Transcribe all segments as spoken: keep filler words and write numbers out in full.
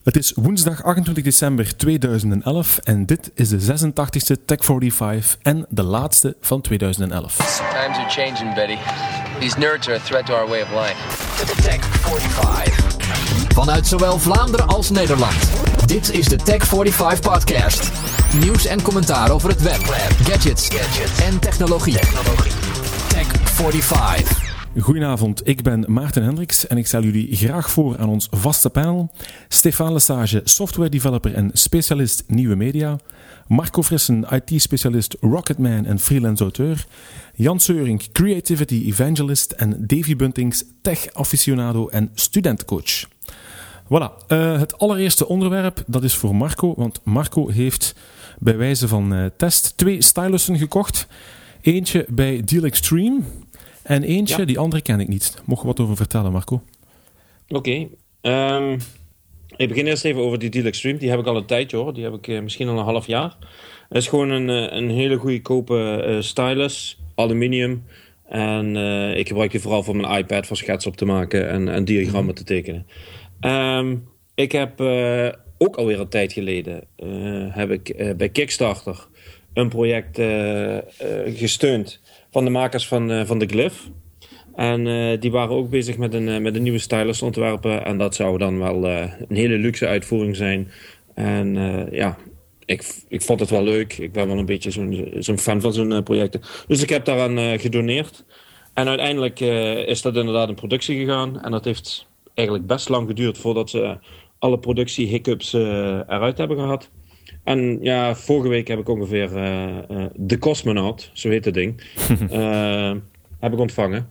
Het is woensdag achtentwintig december tweeduizend elf en dit is de zesentachtigste Tech vijfenveertig en de laatste van tweeduizend elf. Times are changing, Betty. These nerds are a threat to our way of life. Tech vijfenveertig. Vanuit zowel Vlaanderen als Nederland. Dit is de Tech vijfenveertig podcast. Nieuws en commentaar over het web, gadgets, gadgets. en technologie. technologie. Tech vijfenveertig. Goedenavond, ik ben Maarten Hendricks en ik stel jullie graag voor aan ons vaste panel. Stefan Lesage, software developer en specialist nieuwe media. Marco Frissen, I T-specialist, rocketman en freelance auteur. Jan Seuring, creativity evangelist en Davy Buntings, tech-aficionado en studentcoach. Voilà, uh, het allereerste onderwerp, dat is voor Marco, want Marco heeft bij wijze van uh, test twee stylussen gekocht. Eentje bij Deal Extreme en eentje, ja. Die andere ken ik niet. Mocht je wat over vertellen, Marco? Oké. Okay. Um, ik begin eerst even over die Deal Extreme. Die heb ik al een tijdje hoor. Die heb ik uh, misschien al een half jaar. Het is gewoon een, uh, een hele goedkope uh, stylus. Aluminium. En uh, ik gebruik die vooral voor mijn iPad voor schetsen op te maken en, en diagrammen te tekenen. Um, ik heb uh, ook alweer een tijd geleden uh, heb ik uh, bij Kickstarter een project uh, uh, gesteund van de makers van, uh, van de Glyph. En uh, die waren ook bezig met een, uh, met een nieuwe stylus ontwerpen. En dat zou dan wel uh, een hele luxe uitvoering zijn. En uh, ja, ik, ik vond het wel leuk. Ik ben wel een beetje zo'n, zo'n fan van zo'n uh, projecten. Dus ik heb daaraan uh, gedoneerd. En uiteindelijk uh, is dat inderdaad in productie gegaan. En dat heeft eigenlijk best lang geduurd voordat ze alle productie-hiccups uh, eruit hebben gehad. En ja, vorige week heb ik ongeveer uh, uh, de Cosmonaut, zo heet het ding, uh, heb ik ontvangen.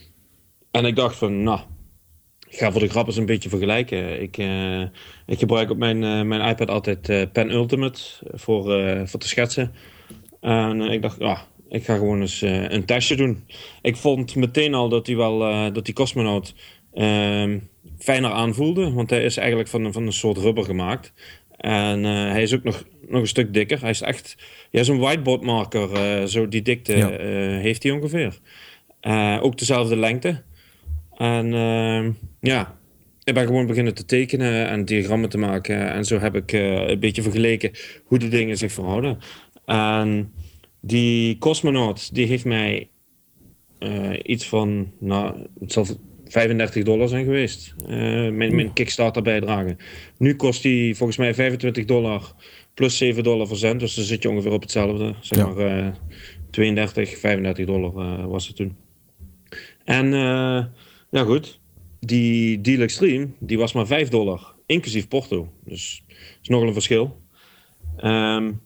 En ik dacht van, nou, ik ga voor de grap eens een beetje vergelijken. Ik, uh, ik gebruik op mijn, uh, mijn iPad altijd uh, Pen Ultimate voor, uh, voor te schetsen. En uh, ik dacht, nou, ik ga gewoon eens uh, een testje doen. Ik vond meteen al dat die, wel, uh, dat die Cosmonaut uh, fijner aanvoelde, want hij is eigenlijk van, van een soort rubber gemaakt. En uh, hij is ook nog, nog een stuk dikker. Hij is echt, ja, zo'n whiteboard marker, uh, zo die dikte ja. uh, heeft hij ongeveer. Uh, ook dezelfde lengte. En uh, ja, ik ben gewoon beginnen te tekenen en diagrammen te maken. En zo heb ik uh, een beetje vergeleken hoe die dingen zich verhouden. En die Cosmonaut, die heeft mij uh, iets van, nou, het zal vijfendertig dollar zijn geweest. Uh, mijn, mijn Kickstarter bijdrage. Nu kost die volgens mij vijfentwintig dollar plus zeven dollar verzend. Dus dan zit je ongeveer op hetzelfde. Zeg ja. maar uh, tweeëndertig, vijfendertig dollar uh, was het toen. En uh, ja goed, die Deal Extreme, die was maar vijf dollar. Inclusief porto. Dus dat is nogal een verschil. Um,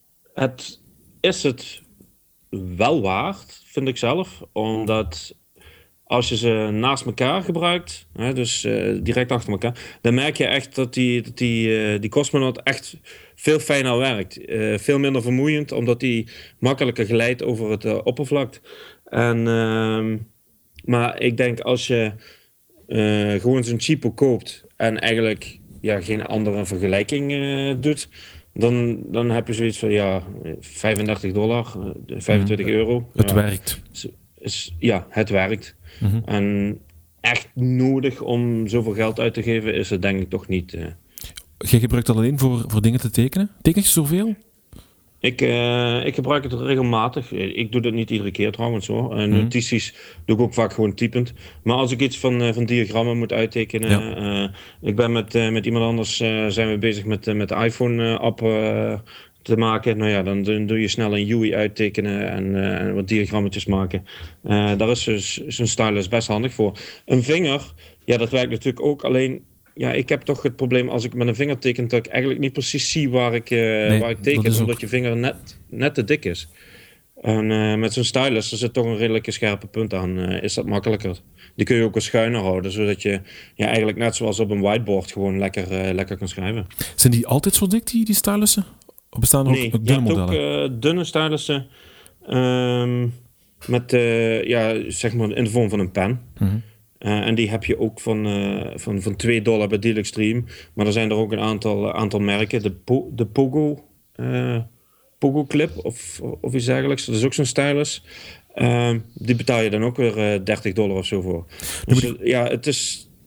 het is het wel waard, vind ik zelf. Omdat als je ze naast elkaar gebruikt, hè, dus uh, direct achter elkaar, dan merk je echt dat die, dat die, uh, die Cosmonaut echt veel fijner werkt. Uh, veel minder vermoeiend, omdat die makkelijker glijdt over het uh, oppervlak. En, uh, maar ik denk als je uh, gewoon zo'n cheapo koopt en eigenlijk ja, geen andere vergelijking uh, doet, dan, dan heb je zoiets van ja, vijfendertig dollar, uh, vijfentwintig mm, euro. Het ja, werkt. Is, is, ja, het werkt. Mm-hmm. En echt nodig om zoveel geld uit te geven is het denk ik toch niet. Uh. Je gebruikt dat alleen voor, voor dingen te tekenen? Teken je zoveel? Ik, uh, ik gebruik het regelmatig. Ik doe dat niet iedere keer trouwens hoor. Uh, mm-hmm. Notities doe ik ook vaak gewoon typend. Maar als ik iets van, uh, van diagrammen moet uittekenen. Ja. Uh, ik ben met, uh, met iemand anders uh, zijn we bezig met, uh, met de iPhone-app uh, te maken. Nou ja, dan, dan doe je snel een U I uittekenen en, uh, en wat diagrammetjes maken. Uh, daar is dus zo'n stylus best handig voor. Een vinger, ja, dat werkt natuurlijk ook. Alleen, ja, ik heb toch het probleem als ik met een vinger teken dat ik eigenlijk niet precies zie waar ik, uh, nee, waar ik teken, omdat ook je vinger net, net te dik is. En uh, met zo'n stylus, er zit toch een redelijke scherpe punt aan, uh, is dat makkelijker. Die kun je ook wat schuiner houden, zodat je ja, eigenlijk net zoals op een whiteboard gewoon lekker, uh, lekker kan schrijven. Zijn die altijd zo dik, die, die stylussen? Of bestaan er nee, ook, ook dunne modellen? Nee, je hebt ook uh, dunne stylussen um, met, uh, ja, zeg maar in de vorm van een pen. Mm-hmm. Uh, en die heb je ook van, uh, van, van twee dollar bij Deal Extreme. Maar er zijn er ook een aantal, aantal merken. De, po- de Pogo, uh, Pogo Clip of, of iets dergelijks. Dat is ook zo'n stylus. Uh, die betaal je dan ook weer uh, dertig dollar of zo voor. Dus uh, ja, het is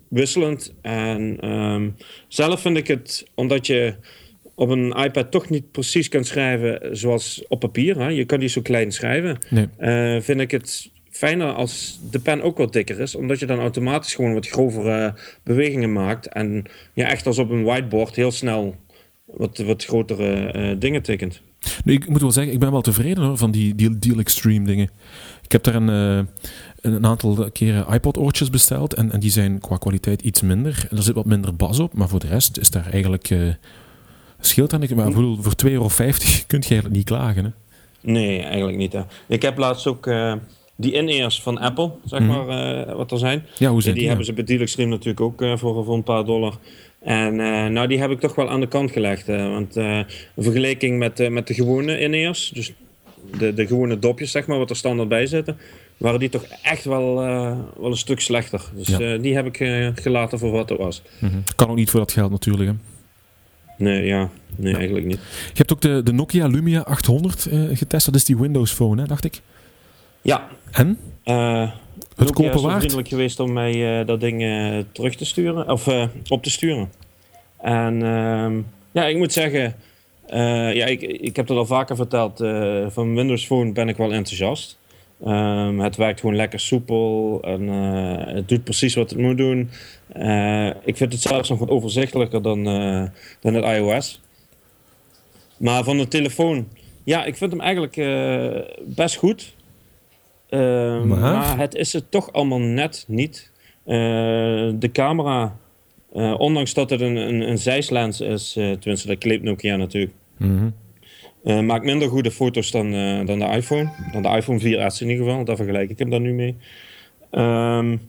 wisselend. En um, zelf vind ik het, omdat je op een iPad toch niet precies kunt schrijven zoals op papier. Hè? Je kan niet zo klein schrijven. Nee. Uh, vind ik het fijner als de pen ook wat dikker is. Omdat je dan automatisch gewoon wat grovere bewegingen maakt. En je echt als op een whiteboard heel snel wat, wat grotere uh, dingen tekent. Nu, ik moet wel zeggen, ik ben wel tevreden hoor, van die Deal, Deal Extreme dingen. Ik heb daar een, uh, een aantal keren iPod-oortjes besteld. En, en die zijn qua kwaliteit iets minder. En er zit wat minder bas op. Maar voor de rest is daar eigenlijk... Uh, scheelt dat niet. Maar voor, voor twee euro vijftig kun je eigenlijk niet klagen. Hè? Nee, eigenlijk niet. Hè. Ik heb laatst ook... Uh, Die in-ears van Apple, zeg maar, mm. uh, wat er zijn. Ja, hoe zijn die? Die hebben ze bij Deal Extreme natuurlijk ook uh, voor, voor een paar dollar. En uh, nou, die heb ik toch wel aan de kant gelegd. Uh, want uh, een vergelijking met, uh, met de gewone in-ears, dus de, de gewone dopjes, zeg maar, wat er standaard bij zitten, waren die toch echt wel, uh, wel een stuk slechter. Dus ja. uh, die heb ik uh, gelaten voor wat het was. Mm-hmm. Kan ook niet voor dat geld natuurlijk, hè? Nee, ja. Nee, ja. eigenlijk niet. Je hebt ook de, de Nokia Lumia achthonderd uh, getest. Dat is die Windows Phone, hè, dacht ik? Ja. En? Uh, het kopen waard? Ik ben vriendelijk geweest om mij uh, dat ding uh, terug te sturen. Of uh, op te sturen. En uh, ja, ik moet zeggen... Uh, ja, ik, ik heb het al vaker verteld. Uh, van Windows Phone ben ik wel enthousiast. Um, het werkt gewoon lekker soepel. En uh, het doet precies wat het moet doen. Uh, ik vind het zelfs nog wat overzichtelijker dan, uh, dan het iOS. Maar van de telefoon... Ja, ik vind hem eigenlijk uh, best goed. Uh, maar? maar het is het toch allemaal net niet. Uh, de camera, uh, ondanks dat het een, een, een zijslens is, uh, tenminste dat kleept Nokia natuurlijk, mm-hmm. uh, maakt minder goede foto's dan, uh, dan de iPhone. Dan de iPhone vier S in ieder geval, daar vergelijk ik hem dan nu mee. Um,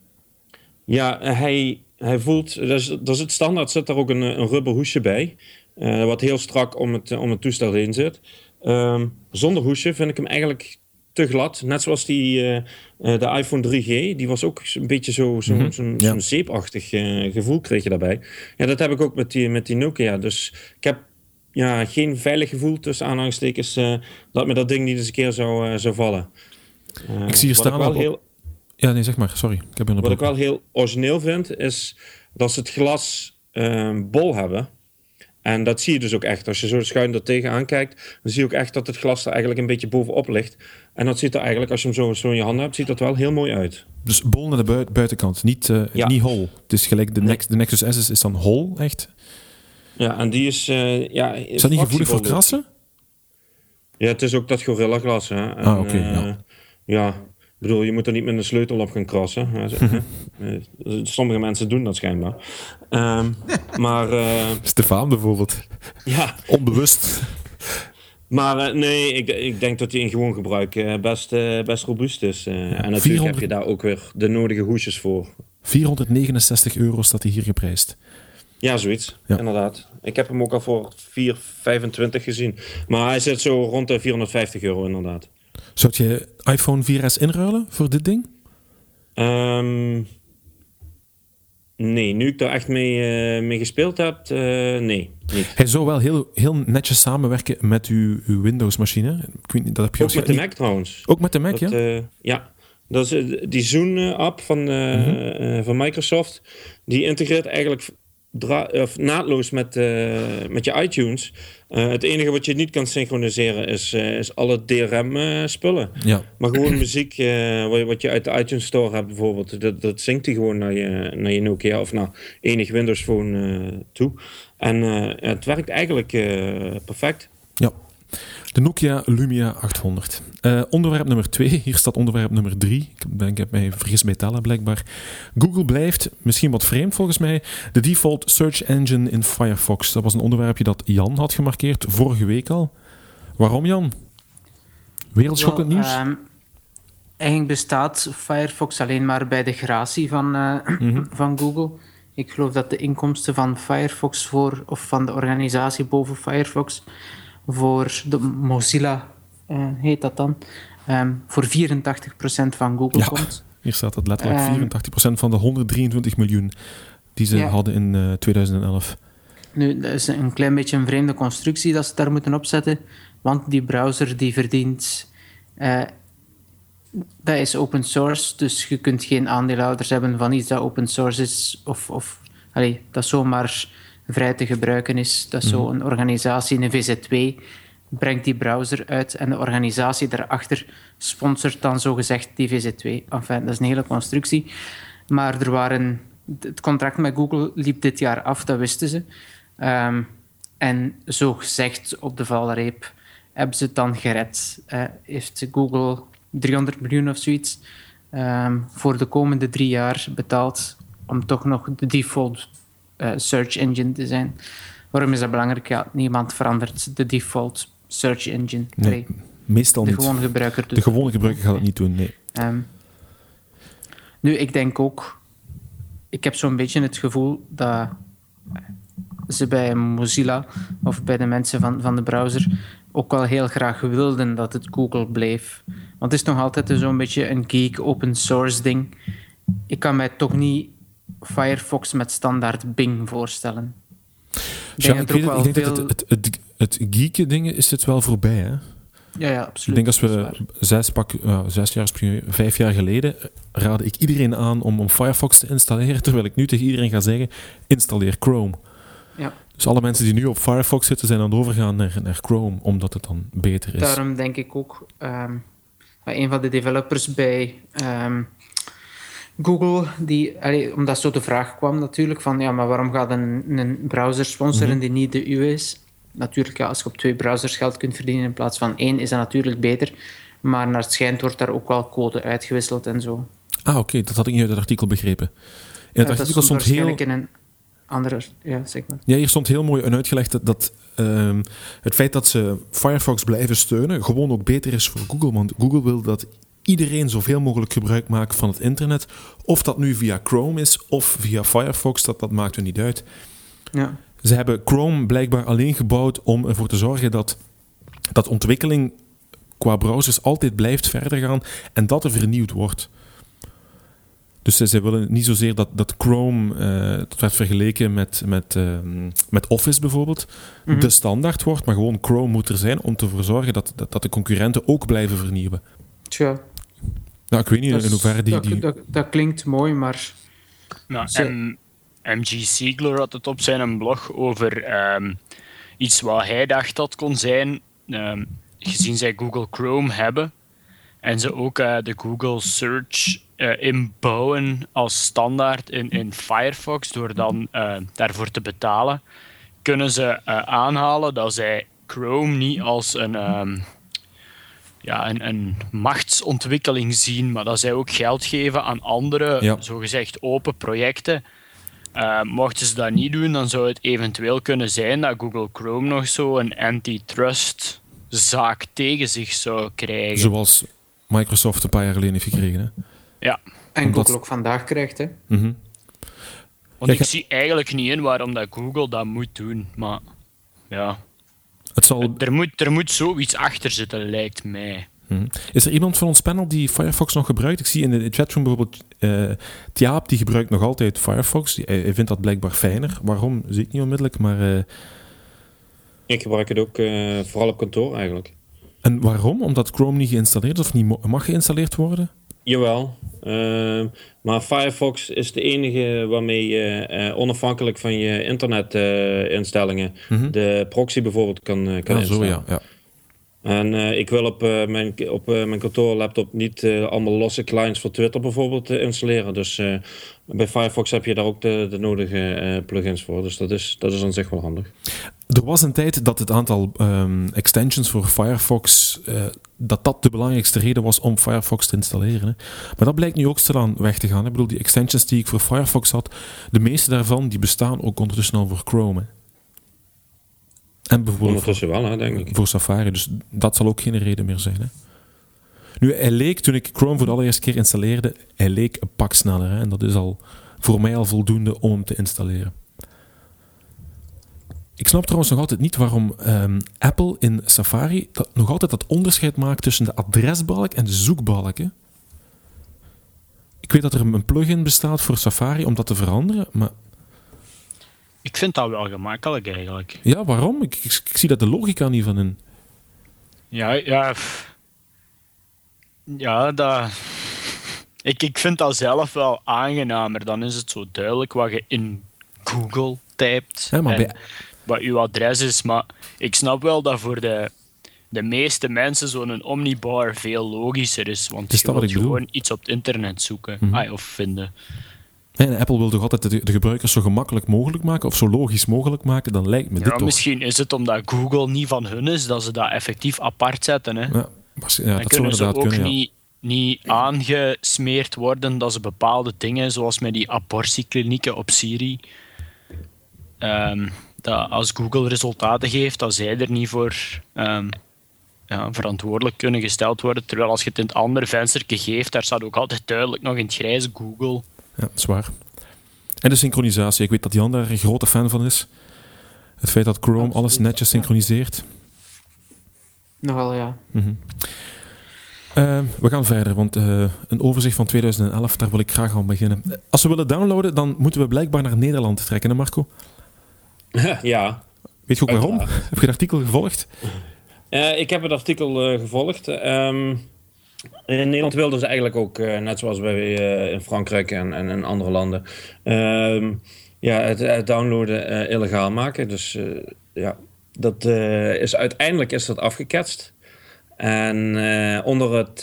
ja, hij, hij voelt, er zit standaard zit er ook een, een rubber hoesje bij, uh, wat heel strak om het, om het toestel heen zit. Um, zonder hoesje vind ik hem eigenlijk te glad. Net zoals die, uh, uh, de iPhone drie G. Die was ook een beetje zo, zo, mm-hmm. zo'n, ja. zo'n zeepachtig uh, gevoel kreeg je daarbij. Ja, dat heb ik ook met die, met die Nokia. Dus ik heb ja, geen veilig gevoel tussen aanhalingstekens uh, dat me dat ding niet eens een keer zou, uh, zou vallen. Uh, ik zie je staan wel heel... Ja, nee, zeg maar. Sorry. Ik heb wat ik wel heel origineel vind, is dat ze het glas uh, bol hebben. En dat zie je dus ook echt. Als je zo schuin er tegenaan kijkt, dan zie je ook echt dat het glas er eigenlijk een beetje bovenop ligt. En dat ziet er eigenlijk, als je hem zo, zo in je handen hebt, ziet dat wel heel mooi uit. Dus bol naar de bui- buitenkant, niet, uh, ja. niet hol. Het is gelijk de, nee. Nex- de Nexus S is, is dan hol, echt? Ja, en die is... Uh, ja, is dat niet gevoelig voor krassen? Ja, het is ook dat Gorilla glas. Hè. En, ah, oké. Okay, uh, ja. ja, ik bedoel, je moet er niet met een sleutel op gaan krassen. Sommige mensen doen dat schijnbaar. Um, maar... Uh, Stefan bijvoorbeeld. Ja. Onbewust. Maar uh, nee, ik, ik denk dat die in gewoon gebruik uh, best, uh, best robuust is. Uh, ja, en natuurlijk vierhonderd... heb je daar ook weer de nodige hoesjes voor. vierhonderdnegenenzestig euro staat hij hier geprijsd. Ja, zoiets. Ja. Inderdaad. Ik heb hem ook al voor vier vijfentwintig gezien. Maar hij zit zo rond de vierhonderdvijftig euro inderdaad. Zou je iPhone vier S inruilen voor dit ding? Um, nee, nu ik daar echt mee, uh, mee gespeeld heb, uh, nee. Niet. Hij zou wel heel, heel netjes samenwerken met uw, uw Windows-machine. Ik weet niet, dat heb je ook met de niet... Mac trouwens. Ook met de Mac, dat, ja? Uh, ja. Dat is uh, die Zoom-app van, uh, mm-hmm. uh, van Microsoft. Die integreert eigenlijk dra- of naadloos met, uh, met je iTunes. Uh, het enige wat je niet kan synchroniseren is, uh, is alle D R M-spullen. Uh, ja. Maar gewoon muziek, uh, wat je uit de iTunes Store hebt bijvoorbeeld, dat, dat zingt hij gewoon naar je, naar je Nokia of naar enig Windows Phone uh, toe. En uh, het werkt eigenlijk uh, perfect. Ja. De Nokia Lumia achthonderd. Uh, onderwerp nummer twee. Hier staat onderwerp nummer drie. Ik, ben, ik heb mij vergist bij tellen blijkbaar. Google blijft, misschien wat vreemd volgens mij, de default search engine in Firefox. Dat was een onderwerpje dat Jan had gemarkeerd, vorige week al. Waarom, Jan? Wereldschokkend nieuws? Um, eigenlijk bestaat Firefox alleen maar bij de gratie van, uh, mm-hmm. van Google. Ik geloof dat de inkomsten van Firefox voor, of van de organisatie boven Firefox voor de Mozilla, uh, heet dat dan, um, voor vierentachtig procent van Google ja, komt. Hier staat het letterlijk, um, vierentachtig procent van de honderddrieëntwintig miljoen die ze ja. hadden in uh, tweeduizend elf. Nu, dat is een klein beetje een vreemde constructie dat ze daar moeten opzetten, want die browser die verdient uh, dat is open source, dus je kunt geen aandeelhouders hebben van iets dat open source is, of, of allee, dat zomaar vrij te gebruiken is. Dat is zo een organisatie, een V Z twee, brengt die browser uit en de organisatie daarachter sponsort dan zogezegd die V Z twee. Enfin, dat is een hele constructie. Maar er waren... Het contract met Google liep dit jaar af, dat wisten ze. Um, en zogezegd op de valreep hebben ze het dan gered. Uh, heeft Google driehonderd miljoen of zoiets um, voor de komende drie jaar betaald om toch nog de default uh, search engine te zijn. Waarom is dat belangrijk? Ja, niemand verandert de default search engine. Nee, nee. meestal de niet. Gewone gebruiker doet de gewone gebruiker gaat het niet doen, nee. Um, nu, ik denk ook... Ik heb zo'n beetje het gevoel dat ze bij Mozilla of bij de mensen van, van de browser ook wel heel graag wilden dat het Google bleef. Want het is nog altijd zo'n beetje een geek open source ding. Ik kan mij toch niet Firefox met standaard Bing voorstellen. Ik ja, denk, ik, weet er ook het, ik denk veel... dat het, het, het, het geeken ding is het wel voorbij, hè? Ja, ja, absoluut. Ik denk als we zes, pak, uh, zes jaar, vijf jaar geleden raadde ik iedereen aan om, om Firefox te installeren, terwijl ik nu tegen iedereen ga zeggen, installeer Chrome. Ja. Dus alle mensen die nu op Firefox zitten, zijn aan het overgaan naar, naar Chrome, omdat het dan beter is. Daarom denk ik ook, um, een van de developers bij um, Google, die, allee, omdat zo de vraag kwam natuurlijk, van ja, maar waarom gaat een, een browser sponsoren mm-hmm. die niet de uwe is? Natuurlijk, ja, als je op twee browsers geld kunt verdienen in plaats van één, is dat natuurlijk beter. Maar naar het schijnt wordt daar ook wel code uitgewisseld en zo. Ah, oké, okay, dat had ik niet uit het artikel begrepen. In het ja, artikel stond heel... in een andere... Ja, zeg maar. Ja, hier stond heel mooi en uitgelegd dat, dat um, het feit dat ze Firefox blijven steunen gewoon ook beter is voor Google. Want Google wil dat iedereen zoveel mogelijk gebruik maakt van het internet. Of dat nu via Chrome is of via Firefox, dat, dat maakt er niet uit. Ja. Ze hebben Chrome blijkbaar alleen gebouwd om ervoor te zorgen dat, dat ontwikkeling qua browsers altijd blijft verder gaan en dat er vernieuwd wordt. Dus ze, ze willen niet zozeer dat, dat Chrome, uh, dat werd vergeleken met, met, uh, met Office bijvoorbeeld, mm-hmm. de standaard wordt, maar gewoon Chrome moet er zijn om ervoor te zorgen dat, dat, dat de concurrenten ook blijven vernieuwen. Tja. Nou, ik weet niet dat in hoeverre die... Dat, die... dat, dat klinkt mooi, maar... Nou, en M G Siegler had het op zijn blog over um, iets wat hij dacht dat kon zijn, um, gezien zij Google Chrome hebben en ze ook uh, de Google Search uh, inbouwen als standaard in, in Firefox door dan uh, daarvoor te betalen, kunnen ze uh, aanhalen dat zij Chrome niet als een, um, ja, een, een machtsontwikkeling zien, maar dat zij ook geld geven aan andere, ja. zogezegd open projecten. Uh, mochten ze dat niet doen, dan zou het eventueel kunnen zijn dat Google Chrome nog zo een antitrust zaak tegen zich zou krijgen. Zoals Microsoft een paar jaar geleden heeft gekregen. Hè? Ja. En Omdat... Google ook vandaag krijgt, hè? Mm-hmm. Want ja, ik ga... zie eigenlijk niet in waarom dat Google dat moet doen, maar ja. Het zal... er, moet, er moet zoiets achter zitten, lijkt mij. Hmm. Is er iemand van ons panel die Firefox nog gebruikt? Ik zie in de chatroom bijvoorbeeld uh, Tjaap, die gebruikt nog altijd Firefox. Hij, hij vindt dat blijkbaar fijner. Waarom? Zie ik niet onmiddellijk, maar... Uh... Ik gebruik het ook uh, vooral op kantoor eigenlijk. En waarom? Omdat Chrome niet geïnstalleerd is of niet mag geïnstalleerd worden? Jawel. Uh, maar Firefox is de enige waarmee je uh, onafhankelijk van je internetinstellingen uh, mm-hmm. de proxy bijvoorbeeld kan, uh, kan ja, instellen. Zo, ja, ja. En uh, ik wil op, uh, mijn, op uh, mijn kantoorlaptop niet uh, allemaal losse clients voor Twitter bijvoorbeeld uh, installeren. Dus uh, bij Firefox heb je daar ook de, de nodige uh, plugins voor. Dus dat is, dat is aan zich wel handig. Er was een tijd dat het aantal um, extensions voor Firefox, uh, dat dat de belangrijkste reden was om Firefox te installeren. Hè. Maar dat blijkt nu ook stilaan weg te gaan. Hè. Ik bedoel, die extensions die ik voor Firefox had, de meeste daarvan die bestaan ook ondertussen al voor Chrome. Hè. En bijvoorbeeld ondertussen wel, hè, denk ik. Voor Safari, dus dat zal ook geen reden meer zijn. Hè. Nu, hij leek, toen ik Chrome voor de allereerste keer installeerde, hij leek een pak sneller. Hè, en dat is al voor mij al voldoende om hem te installeren. Ik snap trouwens nog altijd niet waarom um, Apple in Safari dat, nog altijd dat onderscheid maakt tussen de adresbalk en de zoekbalk. Hè. Ik weet dat er een plugin bestaat voor Safari om dat te veranderen, maar... Ik vind dat wel gemakkelijk eigenlijk. Ja, waarom? Ik, ik, ik zie daar de logica niet van in. Ja, ja. Pff. Ja, dat... Ik, ik vind dat zelf wel aangenamer. Dan is het zo duidelijk wat je in Google typt Ja, maar en bij... wat je adres is. Maar ik snap wel dat voor de, de meeste mensen zo'n omnibar veel logischer is. Want Is je dat wat wilt ik bedoel? gewoon iets op het internet zoeken Mhm. ah, of vinden. En Apple wil toch altijd de, de gebruikers zo gemakkelijk mogelijk maken, of zo logisch mogelijk maken, dan lijkt me dit Ja, toch... misschien is het omdat Google niet van hun is, dat ze dat effectief apart zetten. Hè. Ja, was- ja, Dan dat zou kunnen ze inderdaad ook kunnen, ja. niet, niet aangesmeerd worden dat ze bepaalde dingen, zoals met die abortieklinieken op Siri, ehm, dat als Google resultaten geeft, dat zij er niet voor ehm, ja, verantwoordelijk kunnen gesteld worden. Terwijl als je het in het andere venstertje geeft, daar staat ook altijd duidelijk nog in het grijze Google. Ja, dat is waar. En de synchronisatie. Ik weet dat Jan daar een grote fan van is. Het feit dat Chrome Absoluut, alles netjes ja. synchroniseert. Nogal, ja. Mm-hmm. Uh, we gaan verder, want uh, een overzicht van tweeduizend elf, daar wil ik graag aan beginnen. Als we willen downloaden, dan moeten we blijkbaar naar Nederland trekken, hè Marco? Ja. Weet je ook waarom? Uiteraard. Heb je het artikel gevolgd? Uh, ik heb het artikel uh, gevolgd. Um, in Nederland wilden ze eigenlijk ook, uh, net zoals bij, uh, in Frankrijk en, en in andere landen, uh, ja, het, het downloaden uh, illegaal maken. Dus uh, ja, dat uh, is uiteindelijk is dat afgeketst. En uh, onder het,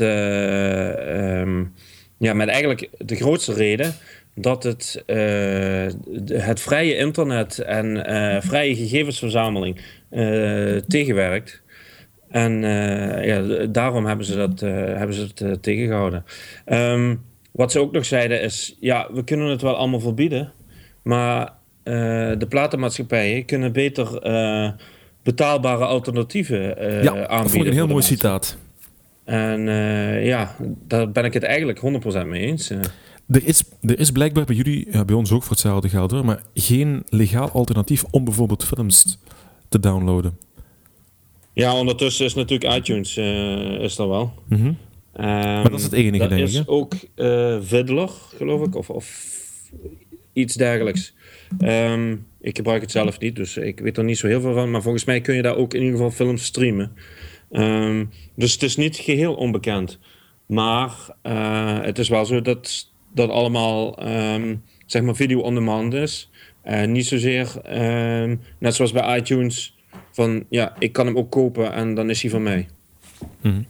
uh, um, ja, met eigenlijk de grootste reden dat het, uh, de, het vrije internet en uh, vrije gegevensverzameling uh, tegenwerkt. En uh, ja, daarom hebben ze, dat, uh, hebben ze het uh, tegengehouden. Um, wat ze ook nog zeiden is, ja, we kunnen het wel allemaal verbieden, maar uh, de platenmaatschappijen kunnen beter uh, betaalbare alternatieven uh, ja, aanbieden. dat vond ik een heel mooi mensen. citaat. En uh, ja, daar ben ik het eigenlijk honderd procent mee eens. Uh. Er is, er is blijkbaar bij jullie, ja, bij ons ook voor hetzelfde geld hoor, maar geen legaal alternatief om bijvoorbeeld films te downloaden. Ja, ondertussen is natuurlijk iTunes uh, is er wel. Mm-hmm. Um, maar dat is het enige, dat denk ik. is hè? ook uh, Fiddler, geloof ik, of, of iets dergelijks. Um, ik gebruik het zelf niet, dus ik weet er niet zo heel veel van. Maar volgens mij kun je daar ook in ieder geval films streamen. Um, dus het is niet geheel onbekend. Maar uh, het is wel zo dat dat allemaal um, zeg maar video on demand is. Uh, niet zozeer, um, net zoals bij iTunes, van ja, ik kan hem ook kopen en dan is hij van mij. Mm-hmm.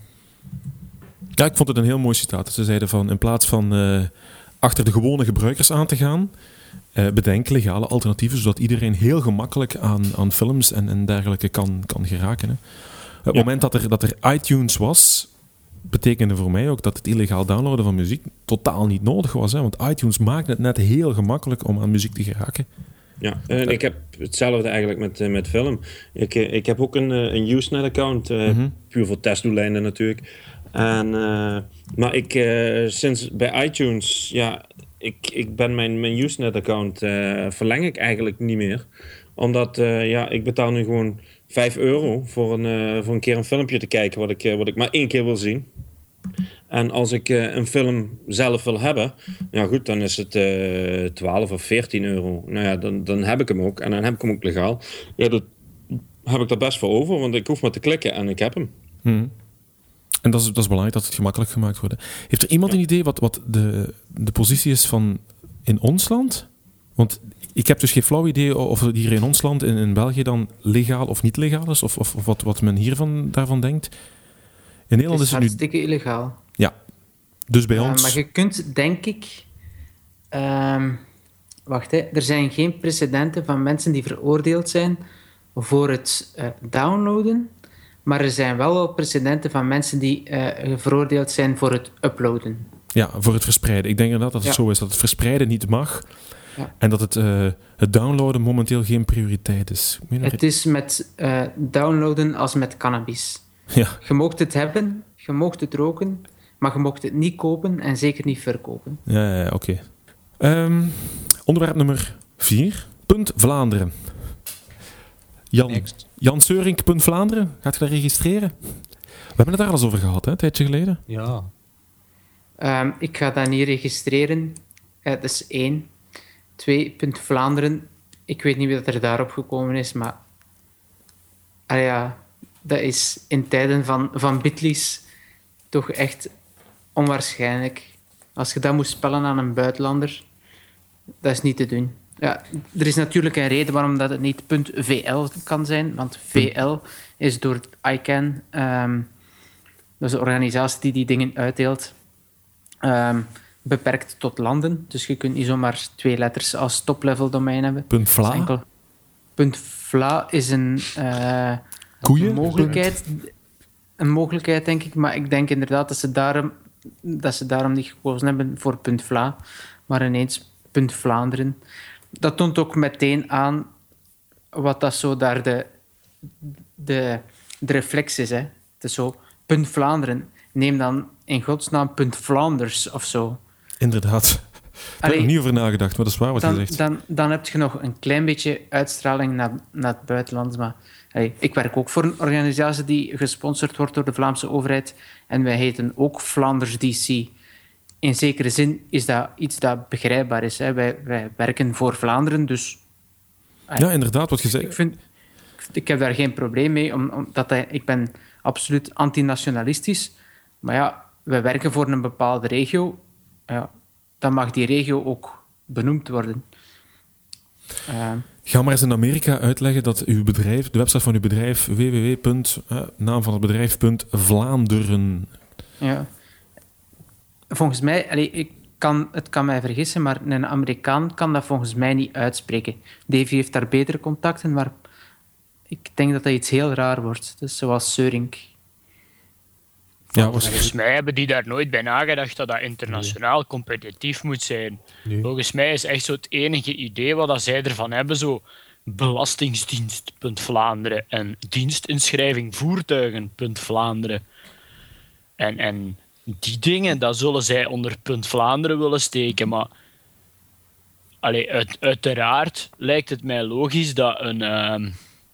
Ja, ik vond het een heel mooi citaat. Ze zeiden van, in plaats van uh, achter de gewone gebruikers aan te gaan, uh, bedenk legale alternatieven, zodat iedereen heel gemakkelijk aan, aan films en, en dergelijke kan, kan geraken. Hè. Op het ja. moment dat er, dat er iTunes was, betekende voor mij ook dat het illegaal downloaden van muziek totaal niet nodig was. Hè? Want iTunes maakt het net heel gemakkelijk om aan muziek te geraken. Ja, en ik heb hetzelfde eigenlijk met, uh, met film. Ik, uh, ik heb ook een, uh, een Usenet-account, uh, mm-hmm. puur voor testdoeleinden natuurlijk. En, uh, maar ik, uh, sinds bij iTunes, ja, ik, ik ben mijn, mijn Usenet-account uh, verleng ik eigenlijk niet meer. Omdat, uh, ja, ik betaal nu gewoon vijf euro voor een, uh, voor een keer een filmpje te kijken wat ik, uh, wat ik maar één keer wil zien. En als ik uh, een film zelf wil hebben, ja goed, dan is het uh, twaalf of veertien euro. Nou ja, dan, dan heb ik hem ook. En dan heb ik hem ook legaal. Ja, dat heb ik daar best voor over, want ik hoef maar te klikken en ik heb hem. Hmm. En dat is, dat is belangrijk, dat het gemakkelijk gemaakt wordt. Heeft er iemand ja. een idee wat, wat de, de positie is van in ons land? Want ik heb dus geen flauw idee of het hier in ons land, in, in België, dan legaal of niet legaal is. Of, of, of wat, wat men hiervan daarvan denkt. In Nederland het is, is het hartstikke nu... illegaal. Ja. Dus bij uh, ons... Maar je kunt, denk ik... Uh, wacht, hè. Er zijn geen precedenten van mensen die veroordeeld zijn voor het uh, downloaden. Maar er zijn wel wel precedenten van mensen die uh, veroordeeld zijn voor het uploaden. Ja, voor het verspreiden. Ik denk inderdaad dat het ja. zo is dat het verspreiden niet mag. Ja. En dat het, uh, het downloaden momenteel geen prioriteit is. Het is met uh, downloaden als met cannabis. Ja. Je moogt het hebben, je moogt het roken, maar je moogt het niet kopen en zeker niet verkopen. Ja, ja, oké. Okay. Um, onderwerp nummer vier. Punt Vlaanderen. Jan, Jan Seurink, Punt Vlaanderen. Gaat je dat registreren? We hebben het daar al eens over gehad, hè, een tijdje geleden. Ja. Um, ik ga dat niet registreren. Uh, dat is één. Twee, Punt Vlaanderen. Ik weet niet wie dat er daarop gekomen is, maar... Ah ja, dat is in tijden van, van Bitlis toch echt onwaarschijnlijk. Als je dat moet spellen aan een buitenlander, dat is niet te doen. Ja, er is natuurlijk een reden waarom dat het niet .vl kan zijn, want V L is door I C A N, um, dat is de organisatie die die dingen uitdeelt, um, beperkt tot landen. Dus je kunt niet zomaar twee letters als top-level domein hebben. Punt vla? Enkel. Punt vla is een, uh, Koeien? mogelijkheid, een mogelijkheid, denk ik. Maar ik denk inderdaad dat ze daarom, dat ze daarom niet gekozen hebben voor punt vla, maar ineens punt Vlaanderen. Dat toont ook meteen aan wat dat zo daar de, de, de reflex is. Hè. Het is zo, punt Vlaanderen. Neem dan in godsnaam punt Vlaanders of zo. Inderdaad. Ik heb er niet over nagedacht, maar dat is waar wat dan, je zegt. Dan, dan heb je nog een klein beetje uitstraling naar, naar het buitenland. Maar allee, ik werk ook voor een organisatie die gesponsord wordt door de Vlaamse overheid. En wij heten ook Flanders D C. In zekere zin is dat iets dat begrijpbaar is. Hè. Wij, wij werken voor Vlaanderen, dus... Ja, inderdaad, wat je zegt. Ik, vind, ik heb daar geen probleem mee, omdat hij, ik ben absoluut antinationalistisch. Maar ja, wij werken voor een bepaalde regio. Ja, dan mag die regio ook benoemd worden. Uh, Ga maar eens in Amerika uitleggen dat uw bedrijf, de website van uw bedrijf, w w w. Uh, naam van het bedrijf, Vlaanderen. Ja. Volgens mij, allee, ik kan, het kan mij vergissen, maar een Amerikaan kan dat volgens mij niet uitspreken. Davy heeft daar betere contacten, maar ik denk dat dat iets heel raar wordt. Dus zoals Seurink. Ja, volgens mij hebben die daar nooit bij nagedacht dat dat internationaal nee. competitief moet zijn. Nee. Volgens mij is echt zo het enige idee wat dat zij ervan hebben, zo Belastingsdienst.Vlaanderen en dienstinschrijving voertuigen.Vlaanderen. En, en die dingen, dat zullen zij onder .Vlaanderen willen steken, maar allee, uit, uiteraard lijkt het mij logisch dat een, um,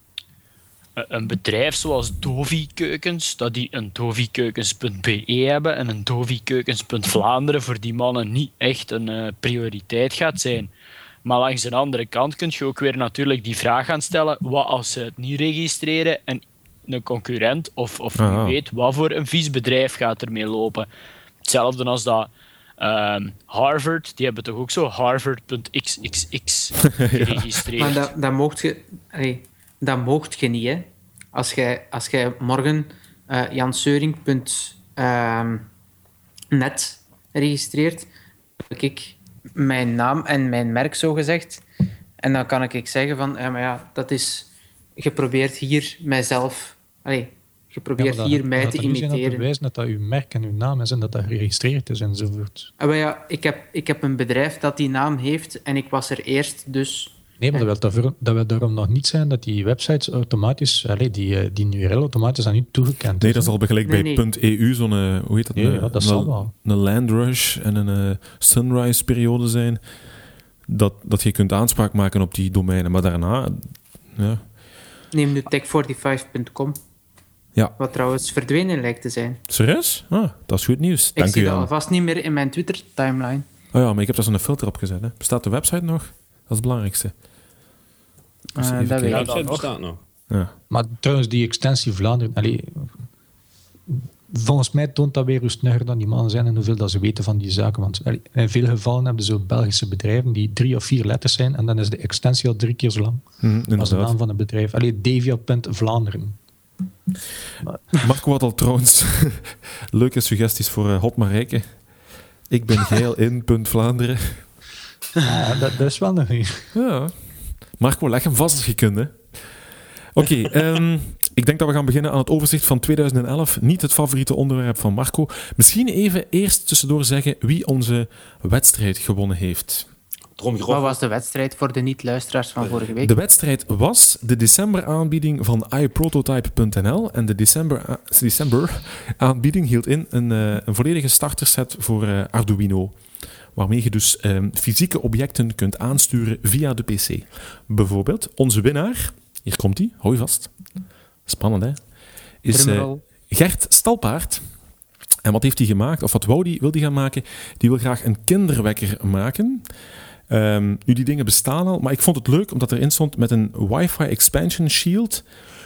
een bedrijf zoals Dovi Keukens, dat die een dovikeukens.be hebben en een dovikeukens.Vlaanderen voor die mannen niet echt een uh, prioriteit gaat zijn. Maar langs de andere kant kun je ook weer natuurlijk die vraag gaan stellen, wat als ze het niet registreren en een concurrent of, of ah. wie weet wat voor een vies bedrijf gaat ermee lopen. Hetzelfde als dat um, Harvard, die hebben toch ook zo Harvard.xxx geregistreerd. Maar dat, dat moogt je... Allee, dat moogt je niet, hè. Als jij, als jij morgen uh, janseuring.net registreert, heb ik mijn naam en mijn merk, zo gezegd. En dan kan ik zeggen van, ja, maar ja, dat is... Je probeert hier mijzelf... Allee, je probeert ja, hier mij te imiteren. Dat bewijzen dat dat uw merk en uw naam is en dat dat geregistreerd is enzovoort. Maar ja, ik heb, ik heb een bedrijf dat die naam heeft en ik was er eerst, dus... Nee, maar dat wil, daarvoor, dat wil daarom nog niet zijn dat die websites automatisch... Allee, die, die U R L automatisch aan u toegekend is. Nee, dat is al gelijk nee, bij nee. .eu zo'n... Hoe heet dat? Nee, een, ja, dat een, zal wel. Een landrush en een uh, sunrise-periode zijn. Dat, dat je kunt aanspraak maken op die domeinen. Maar daarna... Ja... Neem nu tech vijfenveertig punt com. Ja. Wat trouwens verdwenen lijkt te zijn. Serieus? Ah, dat is goed nieuws. Dank ik zie u dat aan. alvast niet meer in mijn Twitter-timeline. Oh ja, maar ik heb daar zo'n filter op gezet. Hè. Bestaat de website nog? Dat is het belangrijkste. Dus uh, dat weet ja, ik. dat bestaat nog. Ja. Maar trouwens, die extensie Vlaanderen... Allee, volgens mij toont dat weer hoe snugger dan die mannen zijn en hoeveel dat ze weten van die zaken. Want allee, in veel gevallen hebben ze Belgische bedrijven die drie of vier letters zijn en dan is de extensie al drie keer zo lang mm, als de naam van het bedrijf. Allee, Devia.Vlaanderen. Marco had al trouwens leuke suggesties voor uh, Hot Marijke. Ik ben geil in .Vlaanderen. Ja, dat, dat is wel nog niet. Ja. Marco, leg hem vast als je kunt. Oké, okay, um, ik denk dat we gaan beginnen aan het overzicht van tweeduizend elf. Niet het favoriete onderwerp van Marco. Misschien even eerst tussendoor zeggen wie onze wedstrijd gewonnen heeft. Wat was de wedstrijd voor de niet-luisteraars van vorige week? De wedstrijd was de december-aanbieding van i prototype punt n l. En de december, december aanbieding hield in een, uh, een volledige starterset voor uh, Arduino. Waarmee je dus um, fysieke objecten kunt aansturen via de P C. Bijvoorbeeld, onze winnaar, hier komt hij, hou je vast. Spannend, hè? Is uh, Gert Stalpaard. En wat heeft hij gemaakt? Of wat wou die, wil hij gaan maken? Die wil graag een kinderwekker maken. Um, nu, die dingen bestaan al, maar ik vond het leuk omdat erin stond met een Wi-Fi Expansion Shield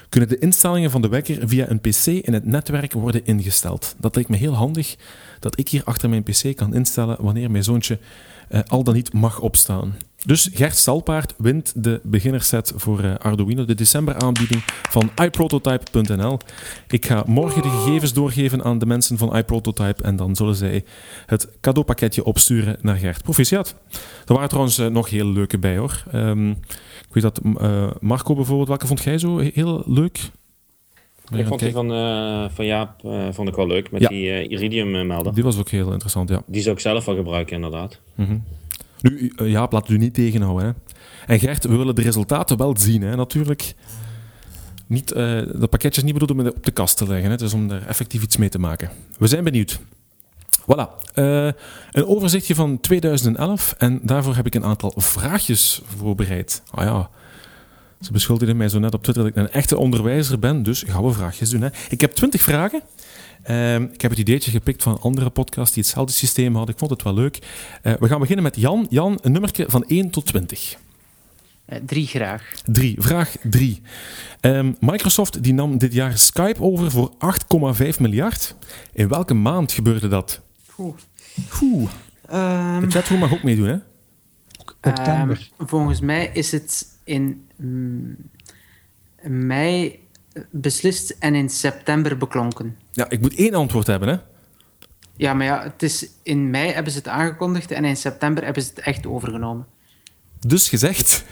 kunnen de instellingen van de wekker via een pc in het netwerk worden ingesteld. Dat lijkt me heel handig, dat ik hier achter mijn pc kan instellen wanneer mijn zoontje uh, al dan niet mag opstaan. Dus Gert Stalpaert wint de beginnerset voor uh, Arduino, de decemberaanbieding van iPrototype punt n l. Ik ga morgen de gegevens doorgeven aan de mensen van iPrototype en dan zullen zij het cadeaupakketje opsturen naar Gert. Proficiat. Er waren trouwens uh, nog heel leuke bij, hoor. Um, ik weet dat uh, Marco bijvoorbeeld, welke vond jij zo heel leuk? Ik vond die van, uh, van Jaap uh, vond ik wel leuk, met ja. die uh, Iridium-melder. Die was ook heel interessant, ja. Die zou ik zelf wel gebruiken, inderdaad. Mm-hmm. Nu, Jaap, laat u niet tegenhouden. Hè. En Gert, we willen de resultaten wel zien, hè. Natuurlijk. Niet, uh, dat pakketje is niet bedoeld om op de kast te leggen. Hè. Het is om er effectief iets mee te maken. We zijn benieuwd. Voilà. Uh, een overzichtje van tweeduizend elf. En daarvoor heb ik een aantal vraagjes voorbereid. Ah ja, ze beschuldigden mij zo net op Twitter dat ik een echte onderwijzer ben. Dus gaan we vraagjes doen. Hè. Ik heb twintig vragen. Uh, ik heb het ideetje gepikt van andere podcasts die hetzelfde systeem hadden. Ik vond het wel leuk. Uh, we gaan beginnen met Jan. Jan, een nummertje van één tot twintig. Uh, drie graag. Drie. Vraag drie. Um, Microsoft die nam dit jaar Skype over voor acht komma vijf miljard. In welke maand gebeurde dat? Oeh. Oeh. Um, de chatroom mag ook meedoen, hè? Oktober. Um, volgens mij is het in mm, mei beslist en in september beklonken. Ja, ik moet één antwoord hebben, hè? Ja, maar ja, het is in mei hebben ze het aangekondigd en in september hebben ze het echt overgenomen. Dus gezegd...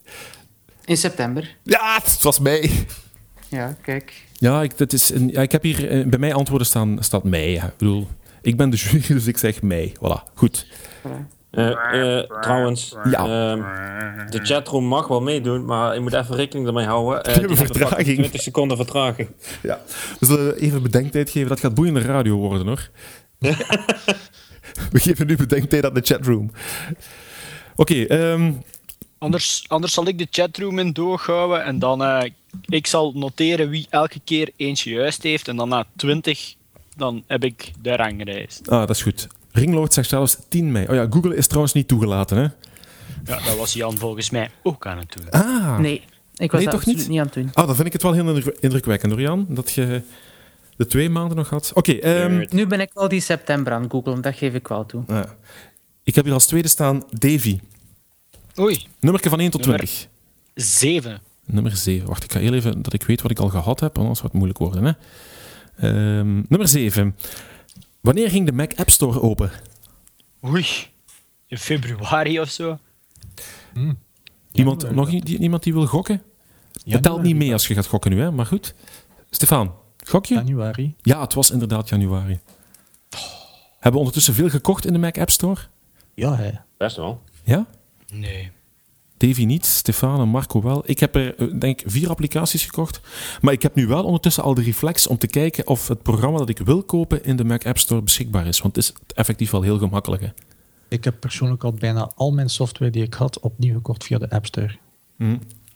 In september. Ja, het was mei. Ja, kijk. Ja, ik, dat is een, ja, ik heb hier bij mij antwoorden staan, staat mei. Ja. Ik bedoel, ik ben de jury, dus ik zeg mei. Voilà, goed. Voilà. Uh, uh, trouwens, ja. uh, de chatroom mag wel meedoen, maar je moet even rekening ermee houden. Uh, we hebben vertraging. twintig seconden vertraging. Ja. We zullen even bedenktijd geven. Dat gaat boeiende radio worden, hoor. Ja. We geven nu bedenktijd aan de chatroom. Oké, okay, um... anders, anders zal ik de chatroom in doorhouden en dan uh, ik zal noteren wie elke keer eentje juist heeft en dan na twintig dan heb ik de ranglijst. Ah, dat is goed. Ringlord zegt zelfs tien mei. Oh ja, Google is trouwens niet toegelaten, hè? Ja, dat was Jan volgens mij ook aan het doen. Ah. Nee, ik was nee, dat toch niet? niet aan het doen. Ah, dan vind ik het wel heel indrukwekkend, hoor, Jan. Dat je de twee maanden nog had. Oké. Okay, um... Nu ben ik al die september aan het googlen, dat geef ik wel toe. Ah. Ik heb hier als tweede staan Davy. Oei. Nummerke van één tot Nummer twintig. zeven. Nummer zeven. Wacht, ik ga heel even dat ik weet wat ik al gehad heb, anders wordt het moeilijk worden, hè. Um, nummer zeven. Wanneer ging de Mac App Store open? Oei, in februari of zo. Hmm. Iemand, Ja, nog die, iemand die wil gokken? Ja, het telt niet mee als je gaat gokken nu, hè? Maar goed. Stefan, gok je? Januari. Ja, het was inderdaad januari. Oh. Hebben we ondertussen veel gekocht in de Mac App Store? Ja, hè. Best wel. Ja? Nee. Davy niet, Stefan en Marco wel. Ik heb er, denk ik, vier applicaties gekocht. Maar ik heb nu wel ondertussen al de reflex om te kijken of het programma dat ik wil kopen in de Mac App Store beschikbaar is. Want het is effectief wel heel gemakkelijk, hè. Ik heb persoonlijk al bijna al mijn software die ik had opnieuw gekocht via de App Store. Mm.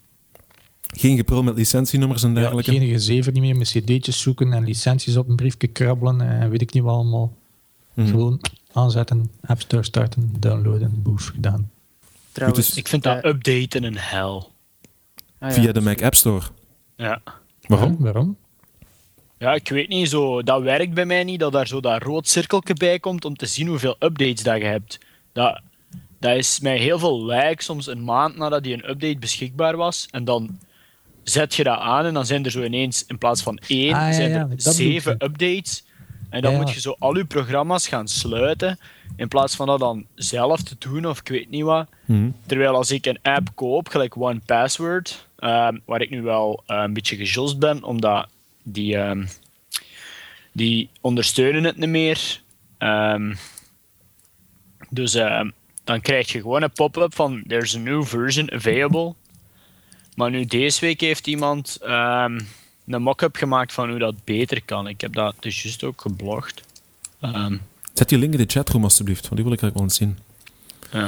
Geen geprul met licentienummers en dergelijke? Ja, geen gezever niet meer met cd'tjes zoeken en licenties op een briefje krabbelen en weet ik niet wat allemaal. Mm. Gewoon aanzetten, App Store starten, downloaden, boef, gedaan. Trouwens, dus, ik vind dat uh, updaten een hel. Ah, ja. Via de Mac App Store? Ja. Waarom? Ja, waarom? Ja, ik weet niet, zo, dat werkt bij mij niet, dat daar zo dat rood cirkeltje bij komt om te zien hoeveel updates dat je hebt. Dat, dat is mij heel veel like, soms een maand nadat die een update beschikbaar was. En dan zet je dat aan en dan zijn er zo ineens, in plaats van één, ah, ja, zijn ja, er zeven updates. En dan ja, ja. moet je zo al je programma's gaan sluiten, in plaats van dat dan zelf te doen of ik weet niet wat. Mm-hmm. Terwijl als ik een app koop, gelijk one password, um, waar ik nu wel uh, een beetje gejost ben, omdat die, um, die ondersteunen het niet meer. Um, dus um, dan krijg je gewoon een pop-up van there's a new version available. Maar nu deze week heeft iemand um, een mock-up gemaakt van hoe dat beter kan. Ik heb dat dus juist ook geblogd. Um, Zet die link in de chatroom alstublieft, want die wil ik eigenlijk wel eens zien. Ja.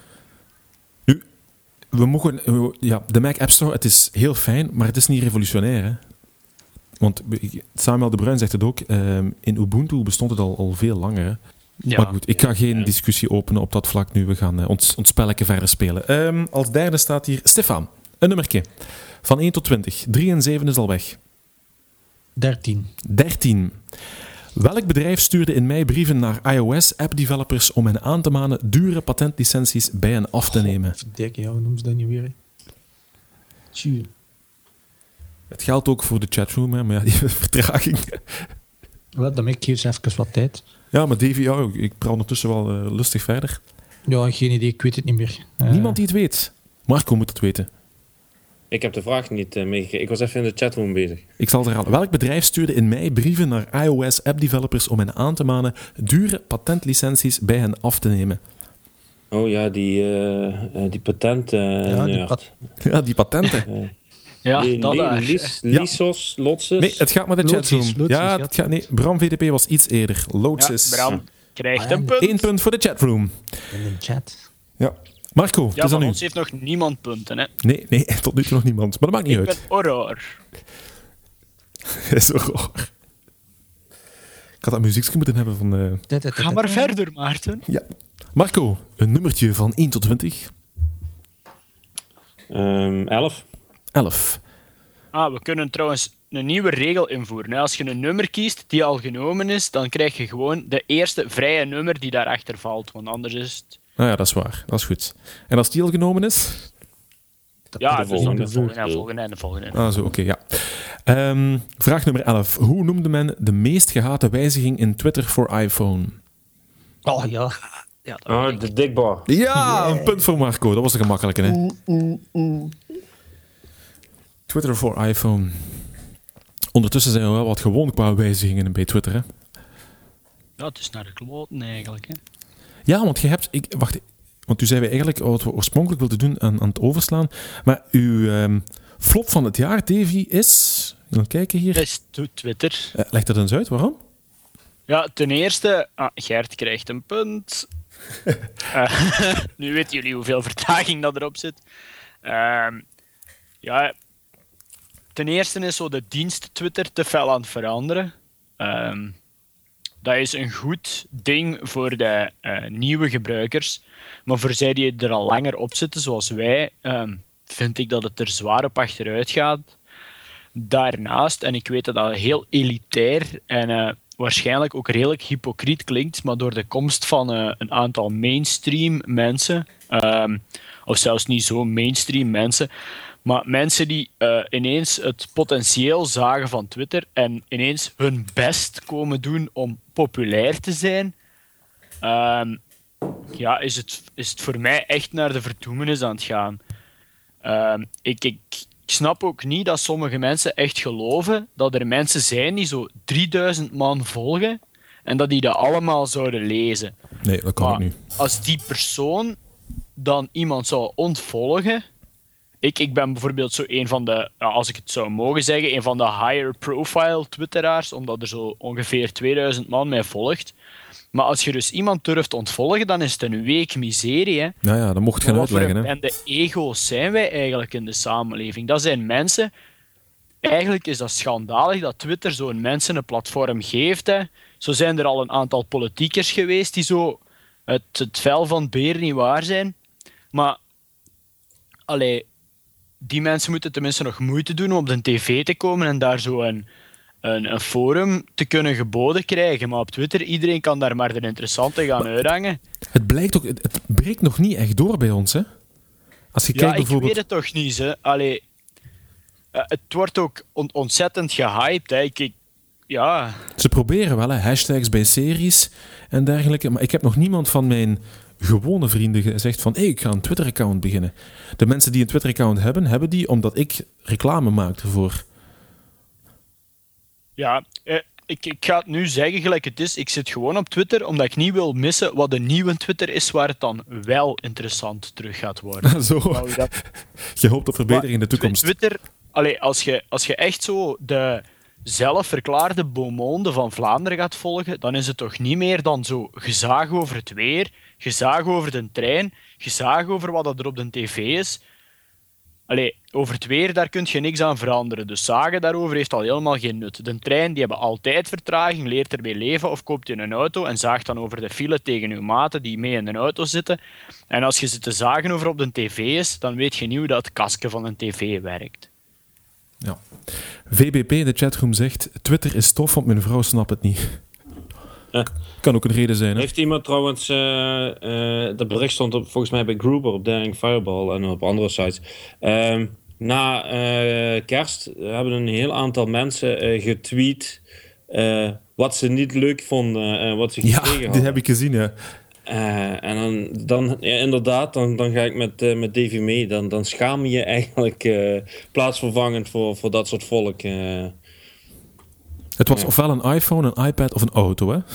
Nu, we mogen... Ja, de Mac App Store, het is heel fijn, maar het is niet revolutionair, hè. Want Samuel de Bruin zegt het ook, um, in Ubuntu bestond het al, al veel langer, hè. Ja. Maar goed, ik ga geen ja. discussie openen op dat vlak nu. We gaan uh, ons, ons spelletje verder spelen. Um, als derde staat hier Stefan. Een nummertje. Van één tot twintig. drie en zeven is al weg. dertien. dertien. Welk bedrijf stuurde in mei brieven naar iOS-app-developers om hen aan te manen dure patentlicenties bij hen af te nemen? Verdikke, ja, hoe noemen ze dat niet weer? Tjuur. Het geldt ook voor de chatroom, hè, maar ja, die vertraging. Wel, dan ik geef even wat tijd. Ja, maar Davy, ja, ik praat ondertussen wel uh, lustig verder. Ja, geen idee, ik weet het niet meer. Uh, Niemand die het weet. Marco moet het weten. Ik heb de vraag niet uh, meegekregen. Ik was even in de chatroom bezig. Ik zal het herhalen. Welk bedrijf stuurde in mei brieven naar iOS-app-developers om hen aan te manen dure patentlicenties bij hen af te nemen? Oh ja, die, uh, uh, die patent... Uh, ja, die nerd. pat- Ja, die patenten. Uh, Ja, Li- dat Li- daar. Lis- Ja. Lisos, Lotses. Nee, het gaat met de Loodsies, chatroom. Loodsies, Ja, ja. het gaat, nee, Bram V D P was iets eerder. Ja, Loodsis. Bram krijgt Ah, ja, een punt. Eén punt voor de chatroom. in de chat. Ja. Marco, het Ja, is van aan u. ons heeft nog niemand punten, hè. Nee, nee, tot nu toe nog niemand. Maar dat maakt niet Ik uit. ben horror. Zo hoor. Ik had dat muziekje moeten hebben van... Uh... Ga maar verder, Maarten. Ja. Marco, een nummertje van één tot twintig. Um, elf. elf. Ah, we kunnen trouwens een nieuwe regel invoeren. hè. Als je een nummer kiest die al genomen is, dan krijg je gewoon de eerste vrije nummer die daarachter valt. Want anders is het... Nou ja, dat is waar. Dat is goed. En als die al genomen is? Ja, de dus dan volgende. de volgende en de volgende en de volgende. Ah, zo, oké, ja. Ehm, vraag nummer elf. Hoe noemde men de meest gehate wijziging in Twitter voor iPhone? Oh ja. Ja, dat Ah, weet ik. de dikbar. Ja, een punt voor Marco. Dat was de gemakkelijke, hè? Twitter voor iPhone. Ondertussen zijn we wel wat gewoon qua wijzigingen bij Twitter, hè? Ja, het is naar de kloten eigenlijk. Hè. Ja, want je hebt... Ik, wacht, want u zei we eigenlijk wat we oorspronkelijk wilden doen aan, aan het overslaan. Maar uw ehm, flop van het jaar, Davy, is... Even kijken hier. Dat is to- Twitter. Uh, leg dat eens uit, waarom? Ja, ten eerste, ah, Gert krijgt een punt. uh, nu weten jullie hoeveel vertraging dat erop zit. Ehm, ja, ten eerste is zo de dienst Twitter te fel aan het veranderen. Ehm, dat is een goed ding voor de uh, nieuwe gebruikers. Maar voor zij die er al langer op zitten, zoals wij, um, vind ik dat het er zwaar op achteruit gaat. Daarnaast, en ik weet dat dat heel elitair en uh, waarschijnlijk ook redelijk hypocriet klinkt, maar door de komst van uh, een aantal mainstream mensen, um, of zelfs niet zo mainstream mensen, maar mensen die uh, ineens het potentieel zagen van Twitter en ineens hun best komen doen om populair te zijn, um, ja, is het, is het voor mij echt naar de verdoemenis aan het gaan. Um, ik, ik, ik snap ook niet dat sommige mensen echt geloven dat er mensen zijn die zo drieduizend man volgen en dat die dat allemaal zouden lezen. Nee, dat kan Maar ook niet. als die persoon dan iemand zou ontvolgen... Ik, ik ben bijvoorbeeld zo een van de, als ik het zou mogen zeggen, een van de higher profile twitteraars, omdat er zo ongeveer tweeduizend man mij volgt. Maar als je dus iemand durft ontvolgen, dan is het een week miserie. Hè. Nou ja, dat mocht je gaan Wat voor uitleggen, hè? En de ego's zijn wij eigenlijk in de samenleving. Dat zijn mensen... Eigenlijk is dat schandalig dat Twitter zo'n mensen een platform geeft. Hè. Zo zijn er al een aantal politiekers geweest die zo het, het vel van het beer niet waar zijn. Maar... Allee, die mensen moeten tenminste nog moeite doen om op de tv te komen en daar zo een, een, een forum te kunnen geboden krijgen. Maar op Twitter, iedereen kan daar maar de interessante gaan uithangen. Het blijkt ook... Het, het breekt nog niet echt door bij ons, hè? Als je Ja, kijkt ik bijvoorbeeld... weet het toch niet, hè. Allee, uh, het wordt ook on- ontzettend gehyped, hè. Ik, ik, ja... Ze proberen wel, hè, hashtags bij series en dergelijke, maar ik heb nog niemand van mijn gewone vrienden gezegd van hey, ik ga een Twitter-account beginnen. De mensen die een Twitter-account hebben, hebben die omdat ik reclame maak ervoor. Ja, eh, ik, ik ga het nu zeggen gelijk het is. Ik zit gewoon op Twitter omdat ik niet wil missen wat een nieuwe Twitter is waar het dan wel interessant terug gaat worden. Zo, Nou, dat- je hoopt op verbetering in de toekomst. Twitter, allee, als, je, als je echt zo de zelfverklaarde beaumonde van Vlaanderen gaat volgen, dan is het toch niet meer dan zo gezaag over het weer, gezaag over de trein, gezaag over wat er op de tv is. Allee, over het weer, daar kun je niks aan veranderen. Dus zagen daarover heeft al helemaal geen nut. De trein, die hebben altijd vertraging, leert erbij leven of koopt je een auto en zaagt dan over de file tegen je maten die mee in een auto zitten. En als je zit te zagen over op de tv is, dan weet je niet hoe dat kastje van een tv werkt. Ja. V B P in de chatroom zegt, Twitter is tof, want mijn vrouw snapt het niet. Ja. Kan ook een reden zijn, hè? Heeft iemand trouwens, uh, uh, dat bericht stond op, volgens mij bij Grouper op Daring Fireball en op andere sites. Uh, na uh, kerst hebben een heel aantal mensen uh, getweet uh, wat ze niet leuk vonden en uh, wat ze gekregen hadden. Ja, die heb ik gezien, ja. Uh, en dan, dan ja, inderdaad, dan, dan ga ik met, uh, met Davy mee. Dan, dan schaam je je eigenlijk uh, plaatsvervangend voor, voor dat soort volk. Uh. Het was Ja. ofwel een iPhone, een iPad of een auto, hè?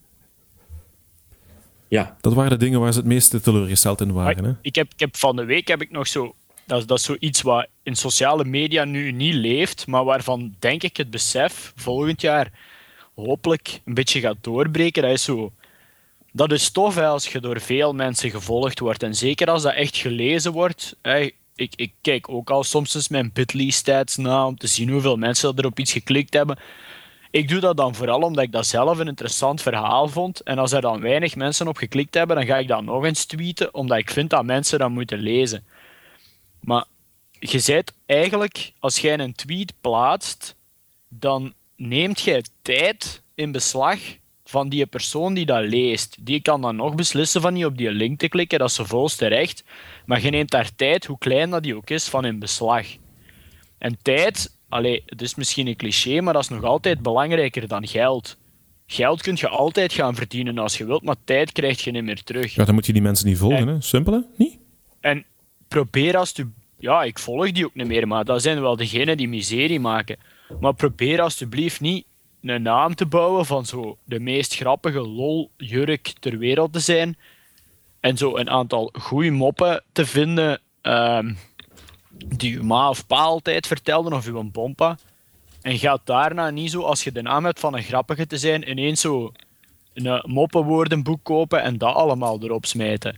Ja. Dat waren de dingen waar ze het meeste teleurgesteld in waren, hè? Ik heb, ik heb van de week heb ik nog zo... Dat, is- dat is zoiets wat in sociale media nu niet leeft, maar waarvan denk ik het besef volgend jaar hopelijk een beetje gaat doorbreken. Dat is zo... Dat is tof hè, als je door veel mensen gevolgd wordt. En zeker als dat echt gelezen wordt. Hè, ik, ik kijk ook al soms eens mijn Bitly-stats na om te zien hoeveel mensen er op iets geklikt hebben. Ik doe dat dan vooral omdat ik dat zelf een interessant verhaal vond. En als er dan weinig mensen op geklikt hebben, dan ga ik dat nog eens tweeten, omdat ik vind dat mensen dat moeten lezen. Maar je zet eigenlijk, als jij een tweet plaatst, dan neemt jij tijd in beslag van die persoon die dat leest. Die kan dan nog beslissen van niet op die link te klikken, dat is zijn volste recht. Maar je neemt daar tijd, hoe klein dat die ook is, van in beslag. En tijd, allee, het is misschien een cliché, maar dat is nog altijd belangrijker dan geld. Geld kun je altijd gaan verdienen als je wilt, maar tijd krijg je niet meer terug. Ja, dan moet je die mensen niet volgen, En- hè? Simpel, hè? Niet? En probeer als tu... Ja, ik volg die ook niet meer, maar dat zijn wel degenen die miserie maken. Maar probeer alsjeblieft niet een naam te bouwen van zo de meest grappige lol-jurk ter wereld te zijn. En zo een aantal goede moppen te vinden ehm, die uw ma of pa altijd vertelden, of uw bompa. En ga daarna niet zo, als je de naam hebt van een grappige te zijn, ineens zo een eh, moppenwoordenboek kopen en dat allemaal erop smijten.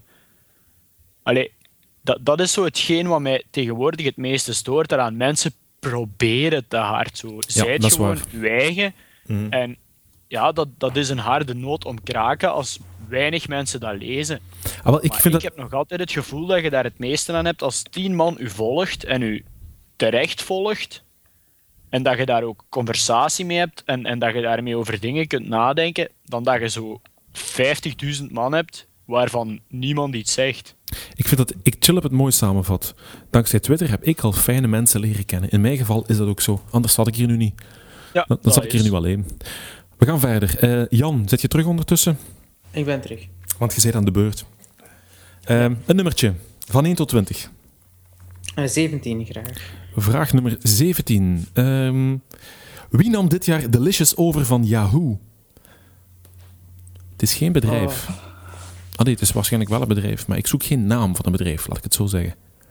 Allee, dat, dat is zo hetgeen wat mij tegenwoordig het meeste stoort eraan. Mensen proberen te hard zo. Zijt dat is gewoon waar. uw eigen. Mhm. En ja, dat, dat is een harde noot om kraken als weinig mensen dat lezen. Ah, wel, ik Maar vind ik dat... heb nog altijd het gevoel dat je daar het meeste aan hebt als tien man u volgt en u terecht volgt. En dat je daar ook conversatie mee hebt en, en dat je daarmee over dingen kunt nadenken, dan dat je zo vijftigduizend man hebt waarvan niemand iets zegt. Ik vind dat ik chill op het mooi samenvat. Dankzij Twitter heb ik al fijne mensen leren kennen. In mijn geval is dat ook zo. Anders zat ik hier nu niet. Ja, Dan, dan dat zat ik hier is. nu alleen. We gaan verder. Eh, Jan, zit je terug ondertussen? Ik ben terug. Want je bent aan de beurt. Ehm, een nummertje. Van één tot twintig. Uh, zeventien graag. Vraag nummer zeventien. Ehm, wie nam dit jaar Delicious over van Yahoo? Het is geen bedrijf. Oh. Ah nee, het is waarschijnlijk wel een bedrijf, maar ik zoek geen naam van een bedrijf, laat ik het zo zeggen.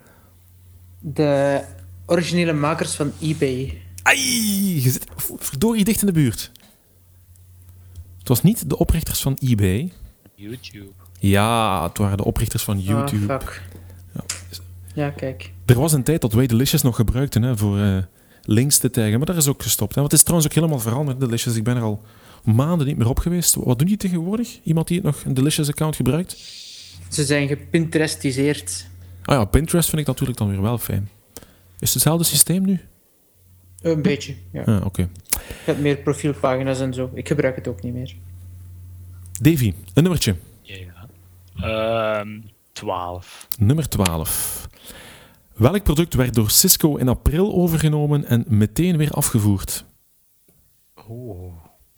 De originele makers van eBay. Ai, je zit verdorie dicht in de buurt. Het was niet de oprichters van eBay. YouTube. Ja, het waren de oprichters van YouTube. Ah, fuck. Ja. Ja, kijk. Er was een tijd dat wij Delicious nog gebruikten hè, voor uh, links te taggen, maar dat is ook gestopt. Hè. Want het is trouwens ook helemaal veranderd, Delicious. Ik ben er al maanden niet meer op geweest. Wat doen die tegenwoordig? Iemand die nog een Delicious-account gebruikt? Ze zijn gepinterestiseerd. Ah ja, Pinterest vind ik natuurlijk dan weer wel fijn. Is het hetzelfde systeem nu? Een beetje, ja. Ah, oké. Okay. Je hebt meer profielpagina's en zo. Ik gebruik het ook niet meer. Davy, een nummertje. Ja. Ehm, twaalf. Nummer twaalf. Welk product werd door Cisco in april overgenomen en meteen weer afgevoerd? Oh.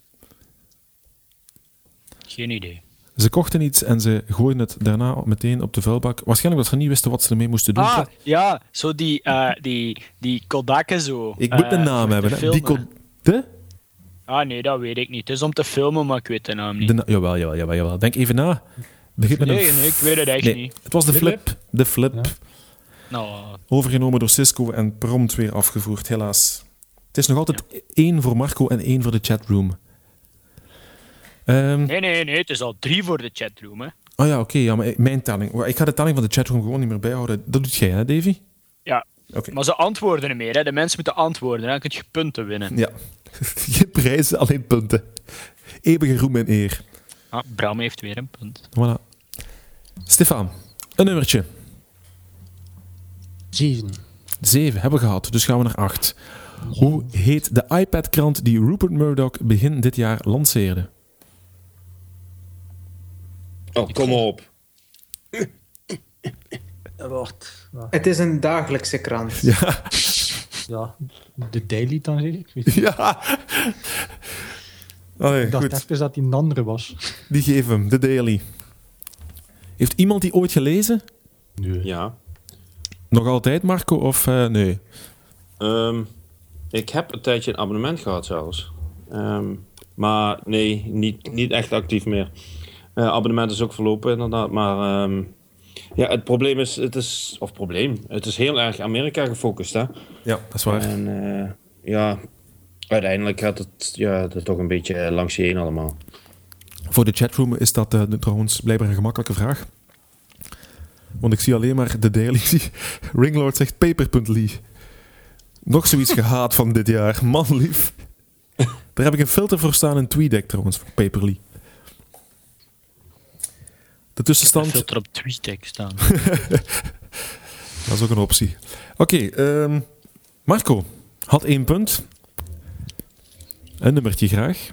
Geen idee. Ze kochten iets en ze gooiden het daarna meteen op de vuilbak. Waarschijnlijk dat ze niet wisten wat ze ermee moesten doen. Ah, ja, zo die, uh, die, die Kodakken zo. Ik moet uh, een naam hebben. Hè. Die ko- de? Ah nee, dat weet ik niet. Het is om te filmen, maar ik weet de naam niet. de na- jawel, jawel, jawel, jawel. Denk even na. Begin met een Nee, f- nee, ik weet het echt nee, niet. Het was de flip. De flip. Ja. Nou, Overgenomen door Cisco en prompt weer afgevoerd, helaas. Het is nog altijd één voor Marco en één voor de chatroom. Um, nee, nee, nee. Het is al drie voor de chatroom, hè. Oh ja, oké. Okay, ja, maar mijn telling. Ik ga de telling van de chatroom gewoon niet meer bijhouden. Dat doet jij, hè, Davy? Ja, Okay. Maar ze antwoorden niet meer. Hè. De mensen moeten antwoorden. Dan kun je punten winnen. Ja. Geen prijzen, alleen punten. Eeuwige roem en eer. Ah, Bram heeft weer een punt. Voilà. Stefan, een nummertje. Zeven. Zeven hebben we gehad, dus gaan we naar acht. Hoe heet de iPad-krant die Rupert Murdoch begin dit jaar lanceerde? Oh, kom op. Wacht. wacht. Het is een dagelijkse krant. Ja. Ja, de Daily dan zeg ik. Weet je. Ja. Allee, Ik dacht goed. even dat hij een andere was. Die geven hem, de Daily. Heeft iemand die ooit gelezen? Nee. Ja. Nog altijd, Marco, of uh, nee? Um, ik heb een tijdje een abonnement gehad zelfs. Um, maar nee, niet, niet echt actief meer. Uh, abonnement is ook verlopen inderdaad. Maar um, ja, het probleem is, het is... Of probleem. Het is heel erg Amerika gefocust, hè. Ja, dat is waar. En uh, ja, uiteindelijk gaat het, ja, het is toch een beetje langs je heen allemaal. Voor de chatroom is dat uh, trouwens blijkbaar een gemakkelijke vraag. Want ik zie alleen maar de Daily. Ringlord zegt paper.ly. Nog zoiets gehaat van dit jaar. Man lief. Daar heb ik een filter voor staan in TweetDeck trouwens, voor Paperly. De tussenstand... Ik heb een filter op TweetDeck staan. Dat is ook een optie. Oké, okay, um, Marco had één punt. Een nummertje graag.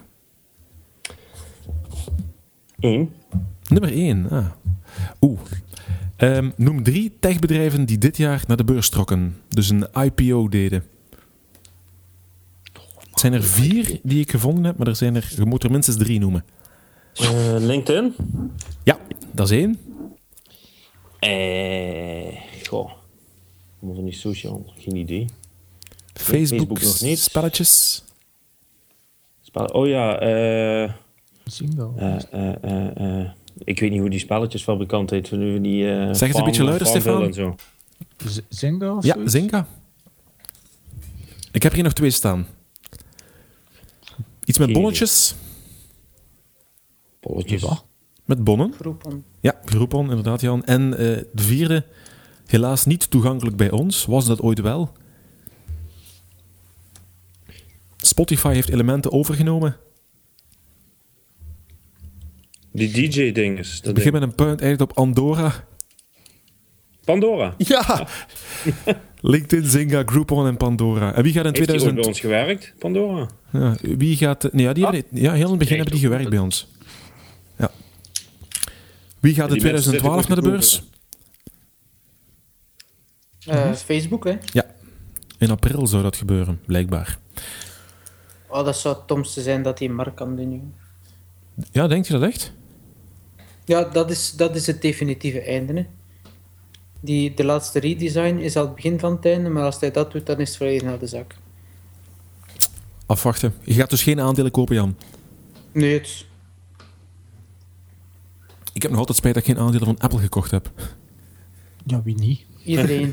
Eén. Nummer één, ah. Oeh. Um, noem drie techbedrijven die dit jaar naar de beurs trokken. Dus een I P O deden. Het zijn er vier die ik gevonden heb, maar er zijn er, je moet er minstens drie noemen. Uh, LinkedIn? Ja, dat is één. Eh, goh. Of niet social? Geen idee. Facebook, Facebook nog niet. Spelletjes. Spel- oh ja, eh... Zingo. Uh, uh, uh, uh, ik weet niet hoe die spelletjesfabrikant heet. Van nu die, uh, zeg het een beetje luider, Stefan. Z- Zynga of Ja, zoiets? Zynga. Ik heb hier nog twee staan. Iets met Geen bonnetjes. Bolletjes. Ja. Met bonnen. Groepen. Ja, Groupon, inderdaad, Jan. En uh, de vierde, helaas niet toegankelijk bij ons. Was dat ooit wel? Spotify heeft elementen overgenomen. Die D J-dinges. Ik begin met een punt eigenlijk op Andorra. Pandora. Ja! LinkedIn, Zynga, Groupon en Pandora. En wie gaat in Heeft die ooit tweeduizend... bij ons gewerkt, Pandora? Ja, wie gaat... Nee, ja, die hebben, ja, heel in het begin hebben die gewerkt bij ons. Ja. Wie gaat in Die tweeduizend twaalf naar mensen de zitten beurs? Uh, Facebook, hè. Ja. In april zou dat gebeuren, blijkbaar. Oh, dat zou het domste zijn dat die Mark kan doen, jongen. Ja, denkt je dat echt? Ja, dat is, dat is het definitieve einde, hè. Die, de laatste redesign is al het begin van het einde, maar als hij dat doet, dan is het volledig naar de zak. Afwachten. Je gaat dus geen aandelen kopen, Jan. Nee, het... Ik heb nog altijd spijt dat ik geen aandelen van Apple gekocht heb. Ja, wie niet? Iedereen.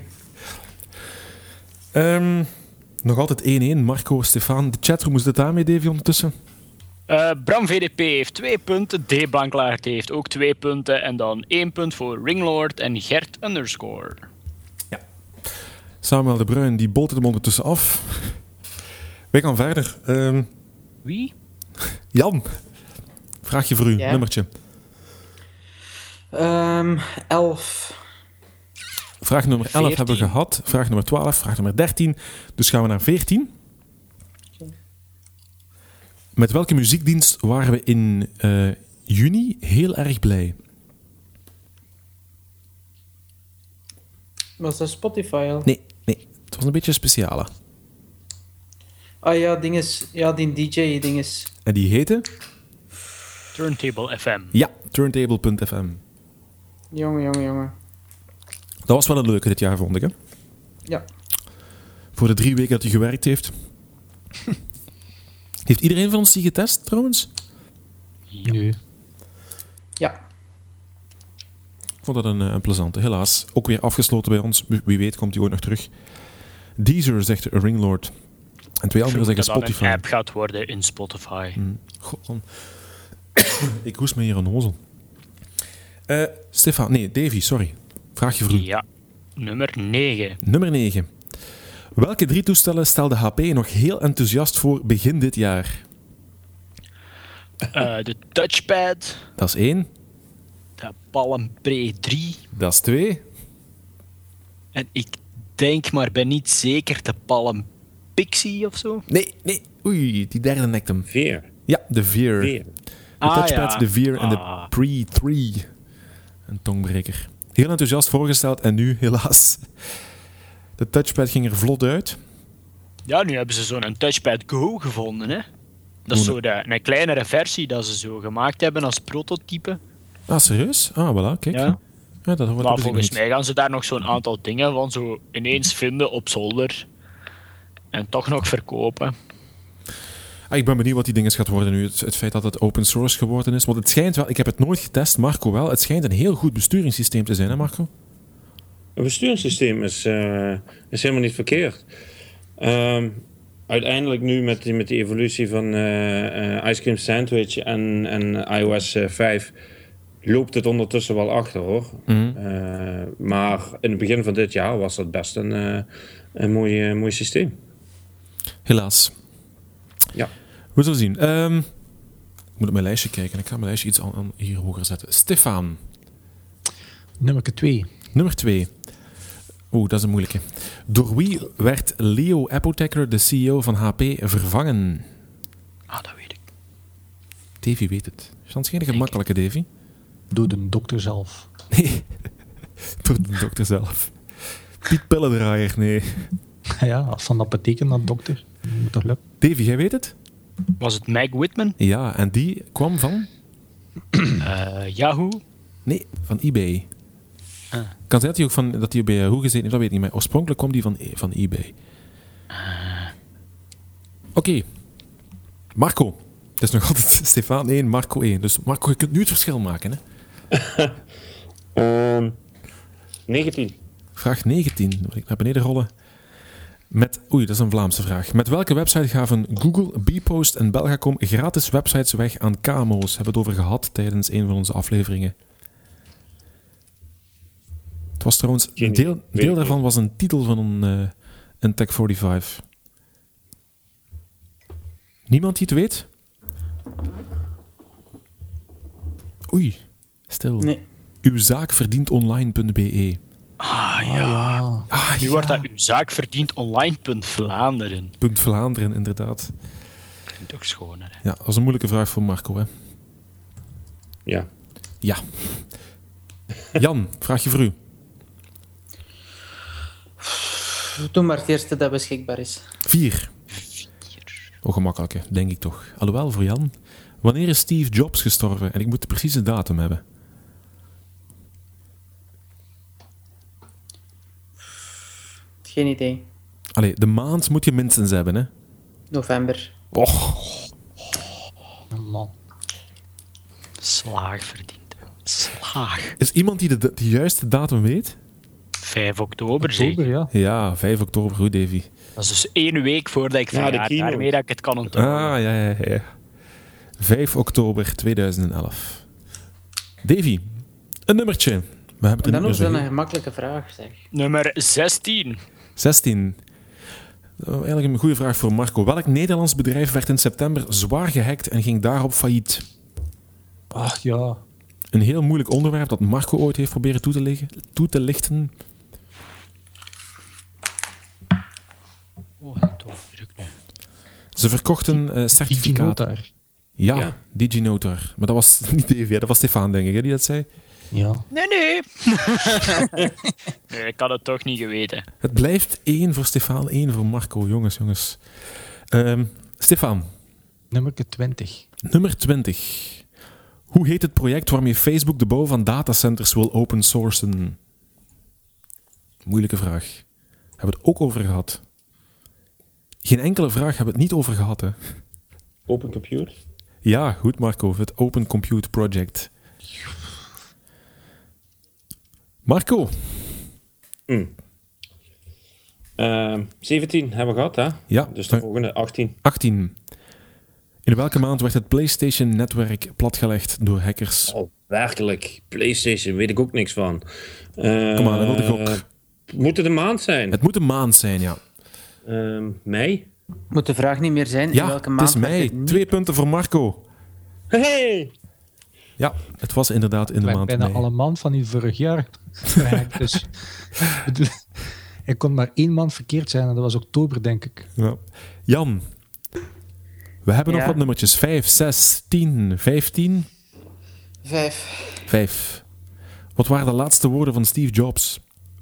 um, nog altijd één-één. Marco, Stefan. De chatroom, hoe is het daarmee, Davy, ondertussen? Uh, Bram V D P heeft twee punten, D. Blanklaart heeft ook twee punten en dan één punt voor Ringlord en Gert underscore. Ja. Samuel de Bruin, die bolt hem ondertussen af. Wij gaan verder. Um, Wie? Jan, vraagje voor u, Ja? nummertje. Um, elf. Vraag nummer elf veertien. hebben we gehad. Vraag nummer twaalf, vraag nummer dertien. Dus gaan we naar veertien. Met welke muziekdienst waren we in uh, juni heel erg blij? Was dat Spotify al? Nee, nee. Het was een beetje een speciale. Ah ja, dinges. Ja, die D J-dinges. En die heette? Turntable F M. Ja, turntable punt f m. Jongen, jongen, jongen. Dat was wel een leuke dit jaar, vond ik. Hè? Ja. Voor de drie weken dat hij gewerkt heeft. Heeft iedereen van ons die getest, trouwens? Nee. Ja. Ik vond dat een, een plezante. Helaas. Ook weer afgesloten bij ons. Wie weet komt hij ooit nog terug. Deezer zegt Ringlord. En twee anderen zeggen Dat dat Spotify. een app gaat worden in Spotify. Mm. God, man. Ik hoest me hier een hozel. Uh, Stefan, nee, Davy, sorry. Vraagje voor u. Ja, nummer negen. Nummer negen. Welke drie toestellen stelde H P nog heel enthousiast voor begin dit jaar? Uh, de touchpad. Dat is één. De Palm Pre drie. Dat is twee. En ik denk, maar ben niet zeker, de Palm Pixie of zo. Nee, nee. Oei, die derde nekt hem. Veer. Ja, de Veer. Veer. De Ah, touchpad, ja. de Veer en de Ah. Pre drie. Een tongbreker. Heel enthousiast voorgesteld en nu, helaas. De touchpad ging er vlot uit. Ja, nu hebben ze zo'n Touchpad Go gevonden, hè. Dat is Hoe- zo de, een kleinere versie dat ze zo gemaakt hebben als prototype. Ah, serieus? Ah, voilà, kijk. Ja. Ja, dat hoort Maar dat dus volgens niet. mij gaan ze daar nog zo'n aantal dingen van zo ineens vinden op zolder. En toch nog verkopen. Ah, ik ben benieuwd wat die ding gaat worden nu. Het, het feit dat het open source geworden is. Want het schijnt wel, ik heb het nooit getest, Marco wel. Het schijnt een heel goed besturingssysteem te zijn, hè Marco? Een besturingssysteem is, uh, is helemaal niet verkeerd. Um, uiteindelijk nu met die, met die evolutie van uh, uh, Ice Cream Sandwich en, en iOS uh, vijf loopt het ondertussen wel achter, hoor. Mm-hmm. Uh, maar in het begin van dit jaar was dat best een, uh, een mooi, uh, mooi systeem. Helaas. Ja. We zullen zien. Um, ik moet op mijn lijstje kijken. Ik ga mijn lijstje iets aan, aan hier hoger zetten. Stefan. Nummer twee. Nummer twee. Oeh, dat is een moeilijke. Door wie werd Leo Apotheker, de C E O van H P, vervangen? Ah, dat weet ik. Davy weet het. Chans geen gemakkelijke, Davy. Door de dokter zelf. Nee. Door de dokter zelf. Piet Pillendraaier, nee. Ja, als van dat betekent dat dokter. Moet toch lukken? Davy, jij weet het? Was het Meg Whitman? Ja, en die kwam van? Uh, Yahoo? Nee, van eBay. Ah. Kan zijn dat hij ook van, dat hij bij Yahoo gezeten heeft, dat weet ik niet. Maar oorspronkelijk kwam die van, van eBay. Uh. Oké. Okay. Marco. Het is nog altijd Stefan één, Marco één. Dus Marco, je kunt nu het verschil maken, hè? um, negentien. Vraag negentien. Dan moet ik naar beneden rollen. Met, oei, dat is een Vlaamse vraag. Met welke website gaven Google, Bpost en Belgacom gratis websites weg aan K M O's? Hebben we het over gehad tijdens een van onze afleveringen. Het was trouwens, een deel, deel daarvan was een titel van een, uh, een Tech vijfenveertig. Niemand die het weet? Oei, stil. Nee. Uw zaak verdient online punt b e. Ah ja. Ah, nu ja. wordt dat uw zaak verdient online punt Vlaanderen. Punt Vlaanderen, inderdaad. Klinkt ook schoner. Hè? Ja, dat was een moeilijke vraag voor Marco, hè? Ja. Ja. Jan, vraag je voor u. Doe maar het eerste dat beschikbaar is. Vier. Oh, gemakkelijke, denk ik toch. Alhoewel, voor Jan. Wanneer is Steve Jobs gestorven? En ik moet de precieze datum hebben. Geen idee. Allee, de maand moet je minstens hebben, hè? November. Och. Oh, man. Slaag verdient. Slaag. Is iemand die de, de juiste datum weet? vijf oktober, Oktober, zeker. ja. Ja, vijf oktober. Goed, Davy. Dat is dus één week voordat ik Ja, de verjaar. keynote. Daarmee dat ik het kan onthouden. Ah, ja, ja, ja. vijf oktober tweeduizend elf. Davy, een nummertje. We hebben het er Dan niet nog meer zo een heel- gemakkelijke vraag, zeg. Nummer zestien. zestien. Oh, eigenlijk een goede vraag voor Marco. Welk Nederlands bedrijf werd in september zwaar gehackt en ging daarop failliet? Ach ja. Een heel moeilijk onderwerp dat Marco ooit heeft proberen toe te, liggen, toe te lichten. Oh, dat is druk nu. Ze verkochten uh, certificaten. Diginotar. Ja, Ja. DigiNotar. Maar dat was niet Davy, dat was Stefan, denk ik, hè, die dat zei. Ja. Nee, nee. nee, ik had het toch niet geweten. Het blijft één voor Stefan, één voor Marco. Jongens, jongens. Um, Stefan, Nummer twintig. nummer twintig. Hoe heet het project waarmee Facebook de bouw van datacenters wil open sourcen? Moeilijke vraag. Hebben we het ook over gehad? Geen enkele vraag hebben we het niet over gehad, hè? Open Compute. Ja, goed Marco. Het Open Compute Project. Marco. Mm. Uh, zeventien hebben we gehad, hè? Ja. Dus de volgende, achttien. achttien. In welke maand werd het PlayStation-netwerk platgelegd door hackers? Oh, werkelijk. PlayStation, weet ik ook niks van. Uh, Kom aan, dat wil ik ook. Moet het een maand zijn? Het moet een maand zijn, ja. Um, mei? Moet de vraag niet meer zijn in Ja, welke het maand is werd mei. het niet- Twee punten voor Marco. Hey! Ja, het was inderdaad in de Ik maand bijna mei. alle maand van die vorig jaar. geraakt, dus ik bedoel, ik kon maar één maand verkeerd zijn en dat was oktober, denk ik. Ja. Jan, we hebben nog Ja. wat nummertjes. Vijf, zes, tien, vijftien. Vijf. Vijf. Wat waren de laatste woorden van Steve Jobs?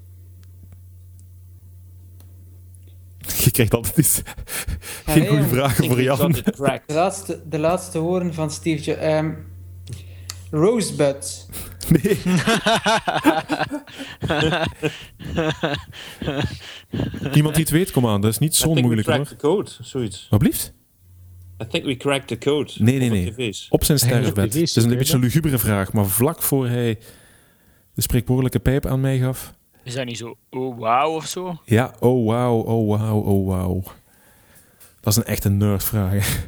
Je krijgt altijd iets. Geen nee, goede jong. vragen voor Jan. Got it cracked. De laatste, de laatste woorden van Steve Jobs. Um, Rosebud. Nee. Iemand die het weet, kom aan. Dat is niet I zo think moeilijk we hoor. cracked the code, zoiets. Wat blieft? I think we cracked the code. Nee, nee, Op nee. tv's. Op zijn Hij is op sterfbed. tv Het is een zeker, beetje een lugubere vraag, maar vlak voor hij de spreekwoordelijke pijp aan mij gaf. Is dat niet zo, oh wauw of zo? Ja, oh wauw, oh wauw, oh wauw. Dat is een echte nerdvraag.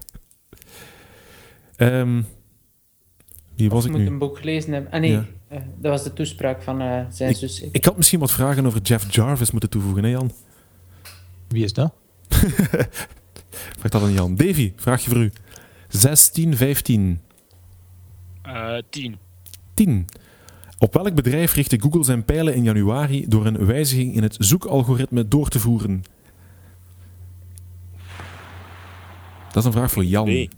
Ehm wie was Of ik moet nu? een boek gelezen hebben. Ah nee, Ja. eh, dat was de toespraak van eh, zijn zus. Ik had misschien wat vragen over Jeff Jarvis moeten toevoegen, hè Jan? Wie is dat? Vraag dat aan Jan. Davy, vraagje voor u. zestien, vijftien, Eh tien. tien. Op welk bedrijf richtte Google zijn pijlen in januari door een wijziging in het zoekalgoritme door te voeren? Dat is een vraag voor Jan. Nee.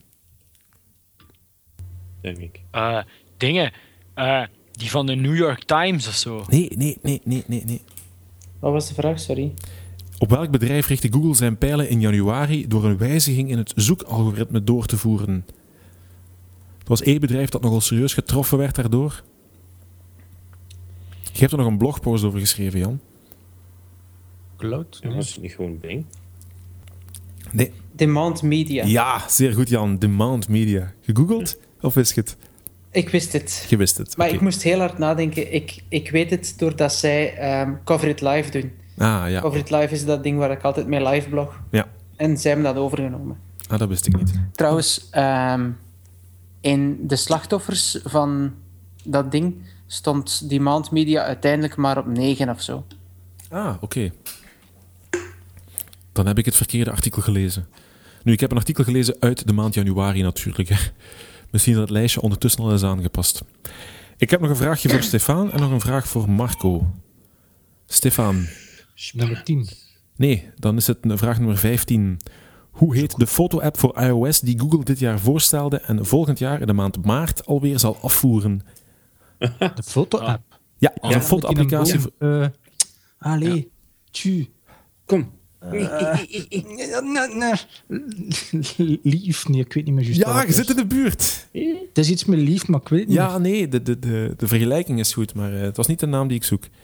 Denk ik. Eh, dingen. Eh, die van de New York Times of zo. Nee, nee, nee, nee, nee, nee. Wat was de vraag? Sorry. Op welk bedrijf richtte Google zijn pijlen in januari door een wijziging in het zoekalgoritme door te voeren? Het was één bedrijf dat nogal serieus getroffen werd daardoor. Je hebt er nog een blogpost over geschreven, Jan. Cloud? Ja, was het niet gewoon Bing? Nee. Demand Media. Ja, zeer goed, Jan. Demand Media. Gegoogeld? Of wist je het? Ik wist het. Je wist het. Maar Oké. ik moest heel hard nadenken. Ik, ik weet het doordat zij ehm, Cover It Live doen. Ah, ja. Cover It Live is dat ding waar ik altijd mee live blog. Ja. En zij hebben dat overgenomen. Ah, dat wist ik niet. Trouwens, ehm, in de slachtoffers van dat ding stond Demand Media uiteindelijk maar op negen of zo. Ah, oké. Dan heb ik het verkeerde artikel gelezen. Nu, ik heb een artikel gelezen uit de maand januari natuurlijk. Hè. Misschien dat het lijstje ondertussen al is aangepast. Ik heb nog een vraagje voor Stefan en nog een vraag voor Marco. Stefan. Nummer tien. Nee, dan is het vraag nummer vijftien. Hoe heet de foto-app voor iOS die Google dit jaar voorstelde en volgend jaar in de maand maart alweer zal afvoeren? De foto-app. Ja, dat is een foto-applicatie. voor- Uh, allee, tju. Kom. Lief, nee, ik weet niet meer juist Ja, wat het je is. zit in de buurt. Het is iets met lief, maar ik weet het niet. Ja, nee, de, de, de, de vergelijking is goed, maar uh, het was niet de naam die ik zoek.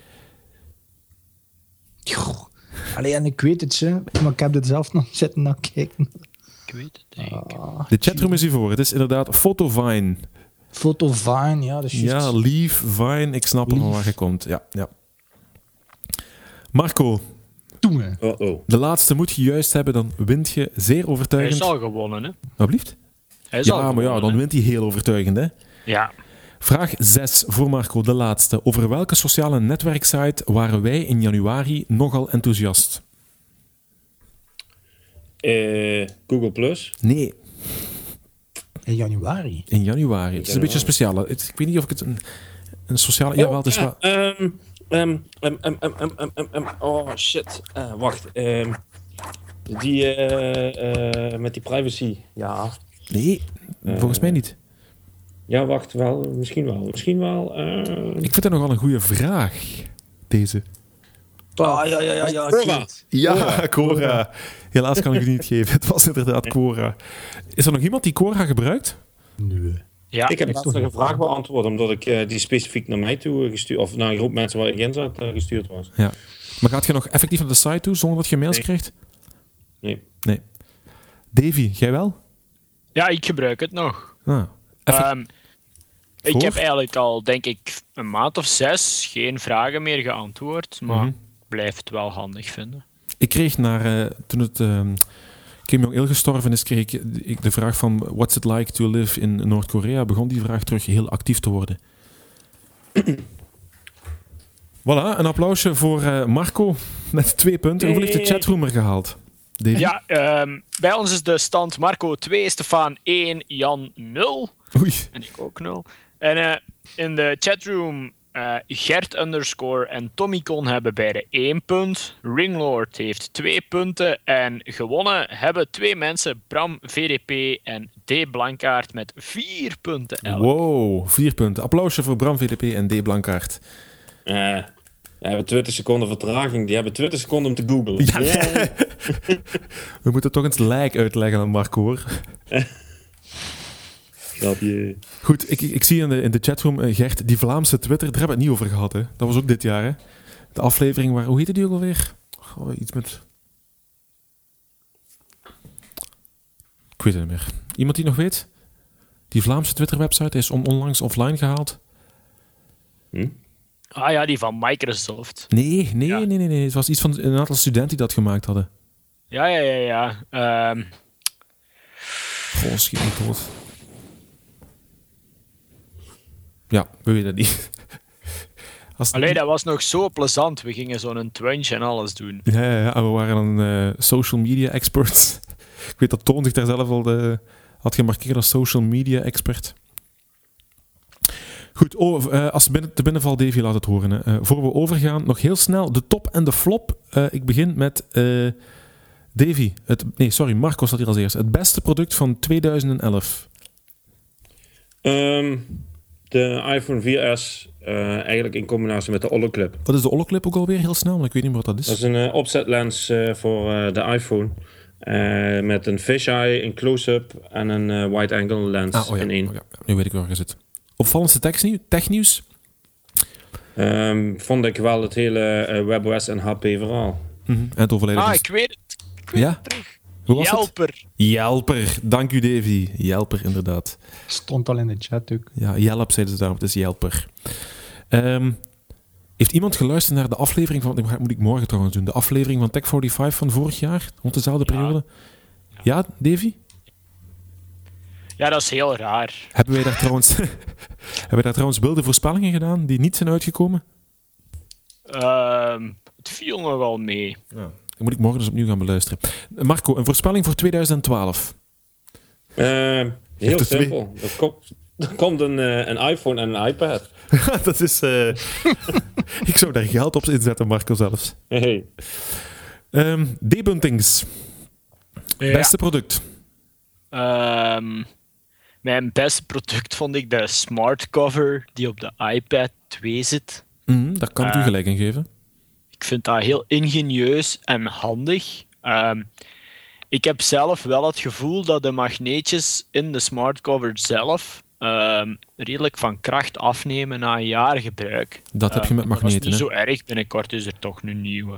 Goh. Allee, en ik weet het, ze, maar ik heb het zelf nog zitten naar kijken. Ik weet het, denk ik. Ah, De chatroom is hiervoor. Het is inderdaad Fotovine. Fotovine, ja, dat is juist. Ja, Leaf, Vine, ik snap nog Leaf. waar je komt. Ja, ja. Marco, Toen. Uh-oh. de laatste moet je juist hebben, dan wint je zeer Hij overtuigend. is al gewonnen, hè? Wat blieft? Hij is al Ja, maar ja, gewonnen, dan hè? wint hij heel overtuigend, hè. Ja. Vraag zes voor Marco, de laatste. Over welke sociale netwerksite waren wij in januari nogal enthousiast? Eh, Google Plus. Nee, In januari. in januari. Het is een beetje speciaal. Het- Ik weet niet of ik het een, een sociale... Ja, wel, het is wel... Ehm, ehm, ehm, ehm, ehm, ehm, ehm, ehm, ehm, oh, shit. Eh, wacht. ehm, die, eh, eh, met die privacy. Ja. Nee, volgens mij niet. Ja, wacht. Wel. Misschien wel. Misschien wel. eh, Ik vind dat nogal een goede vraag, deze. Ah, ja, ja, ja. ja. Cora. Ja, Quora. Helaas kan ik het niet geven. Het was inderdaad Quora. Is er nog iemand die Quora gebruikt? Nee. Ja. Ik heb Ik laatst toch nog een niet. vraag beantwoord, omdat ik eh, die specifiek naar mij toe eh, gestuurd, of naar een groep mensen waar ik in zat, eh, gestuurd was. Ja. Maar gaat je nog effectief naar de site toe, zonder dat je mails Nee. krijgt? Nee. Nee. Davy, jij wel? ja, ik gebruik het nog. Ah. Effe- Ehm, ik Voor? heb eigenlijk al, denk ik, een maand of zes geen vragen meer geantwoord, maar Mhm. blijf het wel handig vinden. Ik kreeg naar, eh, toen het ehm, Kim Jong-il gestorven is, kreeg ik, ik de vraag van what's it like to live in Noord-Korea, begon die vraag terug heel actief te worden. Voilà, een applausje voor eh, Marco met twee punten. Hoeveel heeft de chatroom er gehaald? Davy? Ja, um, bij ons is de stand Marco twee, Stefan één, Jan nul. Oei. En ik ook nul. En uh, in de chatroom uh, Gert underscore en Tommycon hebben beide één punt. Ringlord heeft twee punten. En gewonnen hebben twee mensen, Bram V D P en D. Blankaart met vier punten elk. Wow, vier punten. Applausje voor Bram V D P en D. Blankaart. Uh, die hebben twintig seconden vertraging. Die hebben twintig seconden om te googlen. Ja. Yeah. We moeten toch eens like uitleggen aan Marco, hoor. Grapje. Goed, ik, ik zie in de, in de chatroom, uh, Gert, die Vlaamse Twitter, daar hebben we het niet over gehad. Hè. Dat was ook dit jaar, hè. De aflevering waar... Hoe heette die ook alweer? Oh, iets met... Ik weet het niet meer. Iemand die nog weet? Die Vlaamse Twitter-website is on- onlangs offline gehaald. Hm? Ah ja, die van Microsoft. Nee, nee, Ja. nee, nee, nee. Het was iets van een aantal studenten die dat gemaakt hadden. Ja, ja, ja, ja. Um... Goh, schiet me dood. Ja, we weten het niet. Als... Allee, dat was nog zo plezant. We gingen zo'n twunch en alles doen. Ja, ja, ja. En we waren dan uh, social media experts. Ik weet dat Toon zich daar zelf al de, had gemarkeerd als social media expert. Goed, oh, uh, als binnen, te binnenval, Davy, laat het horen. Hè. Uh, voor we overgaan, nog heel snel de top en de flop. Uh, ik begin met uh, Davy. Het, nee, sorry, Marco staat hier als eerste. Het beste product van twintig elf. Um, de iPhone vier S, uh, eigenlijk in combinatie met de Olloclip. Wat is de Olloclip ook alweer heel snel? Maar ik weet niet meer wat dat is. Dat is een uh, opzetlens uh, voor uh, de iPhone. Uh, met een fisheye, een close-up en een uh, wide-angle lens ah, oh ja, in één. Oh ja, nu weet ik waar je zit. Opvallendste technieuws? Um, vond ik wel het hele uh, WebOS en H P verhaal. Mm-hmm. En het overlijden Ah, van... ik weet het. Ik weet ja? het terug. Hoe was Jelper. Het? Jelper. Dank u, Davy. Jelper, inderdaad. Stond al in de chat ook. Ja, Jelp zeiden ze daarom. Het is Jelper. Um, heeft iemand geluisterd naar de aflevering van... Dat moet ik morgen trouwens doen. De aflevering van Tech vijfenveertig van vorig jaar? Rond dezelfde Ja. periode? Ja, Davy? Ja, dat is heel raar. Hebben wij daar trouwens... hebben wij daar trouwens wilde voorspellingen gedaan die niet zijn uitgekomen? Um, het viel nog wel mee. Ja. Dan moet ik morgen dus opnieuw gaan beluisteren. Marco, een voorspelling voor twintig twaalf. Uh, heel er simpel. Er komt, er komt een, uh, een iPhone en een iPad. Dat is... Uh... ik zou daar geld op inzetten, Marco, zelfs. Hey. Um, debuntings. Ja. Beste product. Um, mijn beste product vond ik de smart cover die op de iPad twee zit. Mm, daar kan ik u Uh, gelijk in geven. Ik vind dat heel ingenieus en handig. Um, ik heb zelf wel het gevoel dat de magneetjes in de smart cover zelf um, redelijk van kracht afnemen na een jaar gebruik. Dat heb je met um, magneten, Dat is niet hè? zo erg. Binnenkort is er toch een nieuwe.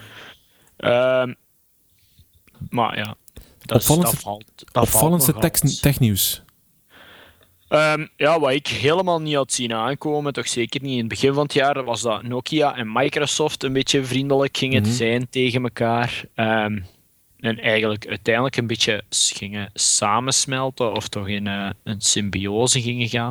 Ja. Um, maar ja, dat, is, dat valt. Dat Opvallendste valt nog tech- alles. technieuws. Um, ja, wat ik helemaal niet had zien aankomen, toch zeker niet in het begin van het jaar, was dat Nokia en Microsoft een beetje vriendelijk gingen Mm-hmm. zijn tegen elkaar. Um, en eigenlijk uiteindelijk een beetje gingen samensmelten of toch in uh, een symbiose gingen gaan.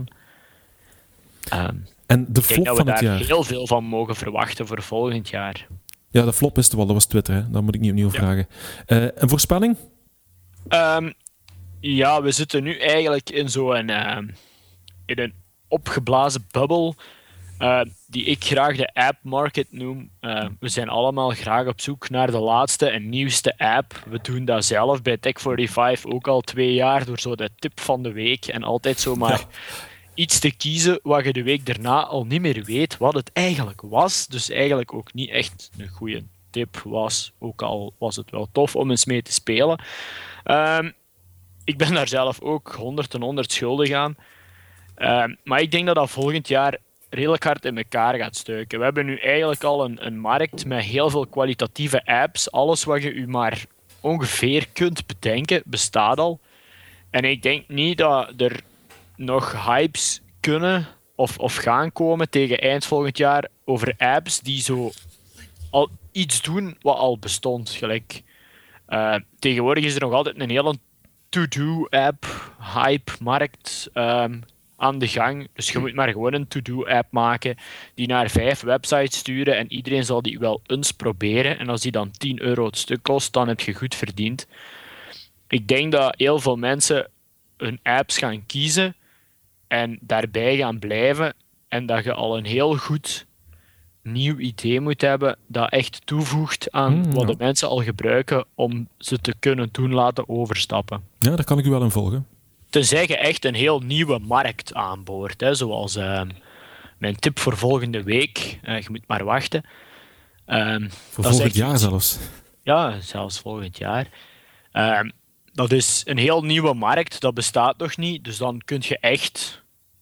Um, En de ik denk flop dat we van het daar jaar. heel veel van mogen verwachten voor volgend jaar. Ja, de flop is het wel. Dat was Twitter, hè? Dat moet ik niet opnieuw Ja. vragen. Uh, een voorspelling? Um, ja, we zitten nu eigenlijk in zo'n uh, in een opgeblazen bubbel uh, die ik graag de app market noem. Uh, we zijn allemaal graag op zoek naar de laatste en nieuwste app. We doen dat zelf bij Tech vijfenveertig ook al twee jaar door zo de tip van de week en altijd zomaar Ja. iets te kiezen wat je de week daarna al niet meer weet wat het eigenlijk was. Dus eigenlijk ook niet echt een goede tip was, ook al was het wel tof om eens mee te spelen. Um, ik ben daar zelf ook honderd en honderd schuldig aan. Um, maar ik denk dat dat volgend jaar redelijk hard in elkaar gaat stuiken. We hebben nu eigenlijk al een, een markt met heel veel kwalitatieve apps. Alles wat je u maar ongeveer kunt bedenken, bestaat al. En ik denk niet dat er nog hypes kunnen of, of gaan komen tegen eind volgend jaar over apps die zo al iets doen wat al bestond. Gelijk, uh, tegenwoordig is er nog altijd een hele to-do-app, hype, markt. Um, aan de gang. Dus je moet maar gewoon een to-do-app maken die naar vijf websites sturen en iedereen zal die wel eens proberen. En als die dan tien euro het stuk kost, dan heb je goed verdiend. Ik denk dat heel veel mensen hun apps gaan kiezen en daarbij gaan blijven en dat je al een heel goed nieuw idee moet hebben dat echt toevoegt aan Mm, wat ja. de mensen al gebruiken om ze te kunnen doen laten overstappen. Ja, daar kan ik u wel in volgen. Tenzij je echt een heel nieuwe markt aanboort, hè, zoals uh, mijn tip voor volgende week. Uh, je moet maar wachten. Um, Voor dat is volgend echt jaar iets- zelfs. Ja, zelfs volgend jaar. Um, dat is een heel nieuwe markt, dat bestaat nog niet. Dus dan kun je echt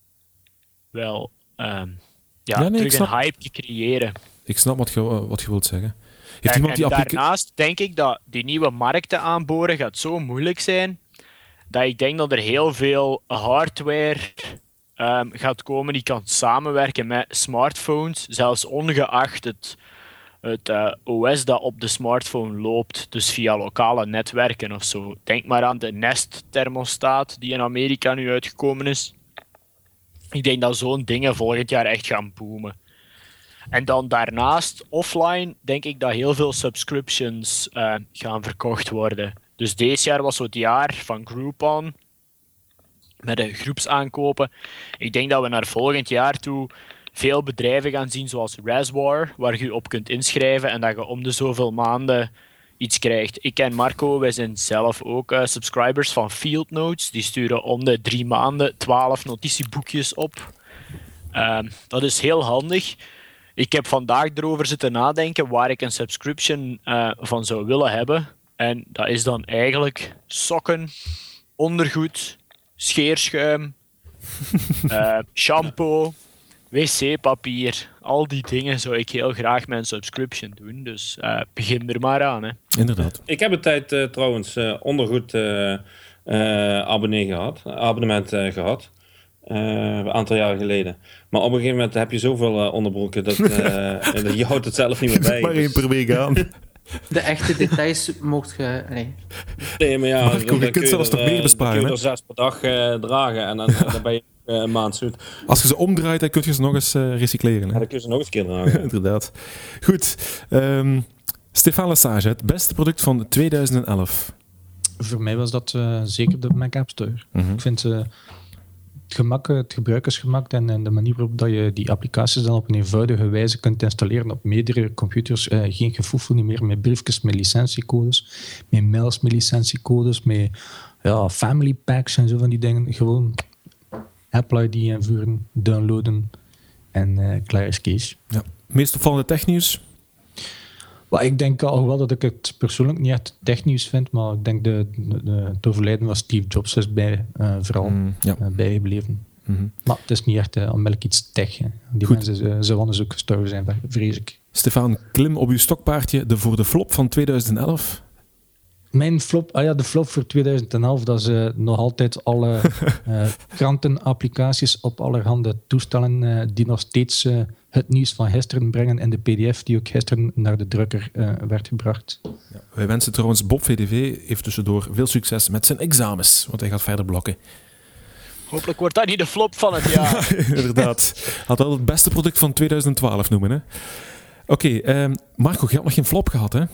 wel um, ja, Ja, nee, ik terug snap- een hype creëren. Ik snap wat je, wat je wilt zeggen. Heeft En, iemand die en applicatie... daarnaast denk ik dat die nieuwe markten aanboren gaat zo moeilijk zijn, dat ik denk dat er heel veel hardware um, gaat komen die kan samenwerken met smartphones, zelfs ongeacht het, het uh, O S dat op de smartphone loopt, dus via lokale netwerken of zo. Denk maar aan de Nest-thermostaat die in Amerika nu uitgekomen is. Ik denk dat zo'n dingen volgend jaar echt gaan boomen. En dan daarnaast, offline, denk ik dat heel veel subscriptions uh, gaan verkocht worden. Dus deze jaar was zo het jaar van Groupon, met de groepsaankopen. Ik denk dat we naar volgend jaar toe veel bedrijven gaan zien, zoals Reservoir, waar je je op kunt inschrijven en dat je om de zoveel maanden iets krijgt. Ik en Marco, wij zijn zelf ook uh, subscribers van Field Notes. Die sturen om de drie maanden twaalf notitieboekjes op. Uh, dat is heel handig. Ik heb vandaag erover zitten nadenken waar ik een subscription uh, van zou willen hebben. En dat is dan eigenlijk sokken, ondergoed, scheerschuim, uh, shampoo, wc-papier. Al die dingen zou ik heel graag met een subscription doen. Dus uh, begin er maar aan. Hè. Inderdaad. Ik heb een tijd uh, trouwens uh, ondergoed uh, uh, abonnee gehad, abonnement uh, gehad. Uh, een aantal jaar geleden. Maar op een gegeven moment heb je zoveel uh, onderbroeken dat uh, je houdt het zelf niet meer bij. Maar één per week aan. De echte details mocht je... Nee. Nee, maar ja, Marco, dan je kun kunt zelfs er, toch meer uh, besparen, dan kun hè? je er zes per dag uh, dragen en dan, dan ben je uh, een maand zoet. Als je ze omdraait, dan kun je ze nog eens uh, recycleren. Ja, Hè? dan kun je ze nog eens een keer dragen. Inderdaad. Goed. Um, Stefan Lesage, het beste product van tweeduizend elf. Voor mij was dat uh, zeker de Mac App Store. Mm-hmm. Ik vind uh, het gemak, het gebruikersgemak en, en de manier waarop dat je die applicaties dan op een eenvoudige wijze kunt installeren op meerdere computers. Uh, geen gefoefel niet meer met briefjes, met licentiecodes, met mails met licentiecodes, met ja, family packs en zo van die dingen. Gewoon Apple I D invoeren, downloaden en uh, klaar is Kees. Ja. Meest opvallende technieuws? Well, ik denk al wel dat ik het persoonlijk niet echt technisch vind, maar ik denk de, de, de, het overlijden van Steve Jobs is bij, uh, vooral Mm, ja. uh, bijgebleven. Mm-hmm. Maar het is niet echt uh, onmiddellijk iets tech. Hè. Die Goed. mensen uh, zullen dus ook gestorven zijn, vrees ik. Stefan, klim op uw stokpaardje de voor de flop van tweeduizend elf. Mijn flop, ah ja, de flop voor tweeduizend elf, dat is uh, nog altijd alle uh, krantenapplicaties op allerhande toestellen uh, die nog steeds uh, het nieuws van gisteren brengen en de pdf die ook gisteren naar de drukker uh, werd gebracht. Ja. Wij wensen trouwens Bob V D V even tussendoor veel succes met zijn examens, want hij gaat verder blokken. Hopelijk wordt dat niet de flop van het jaar. Inderdaad. Had wel het beste product van tweeduizend twaalf noemen, hè? Oké, okay, um, Marco, je had nog geen flop gehad, hè?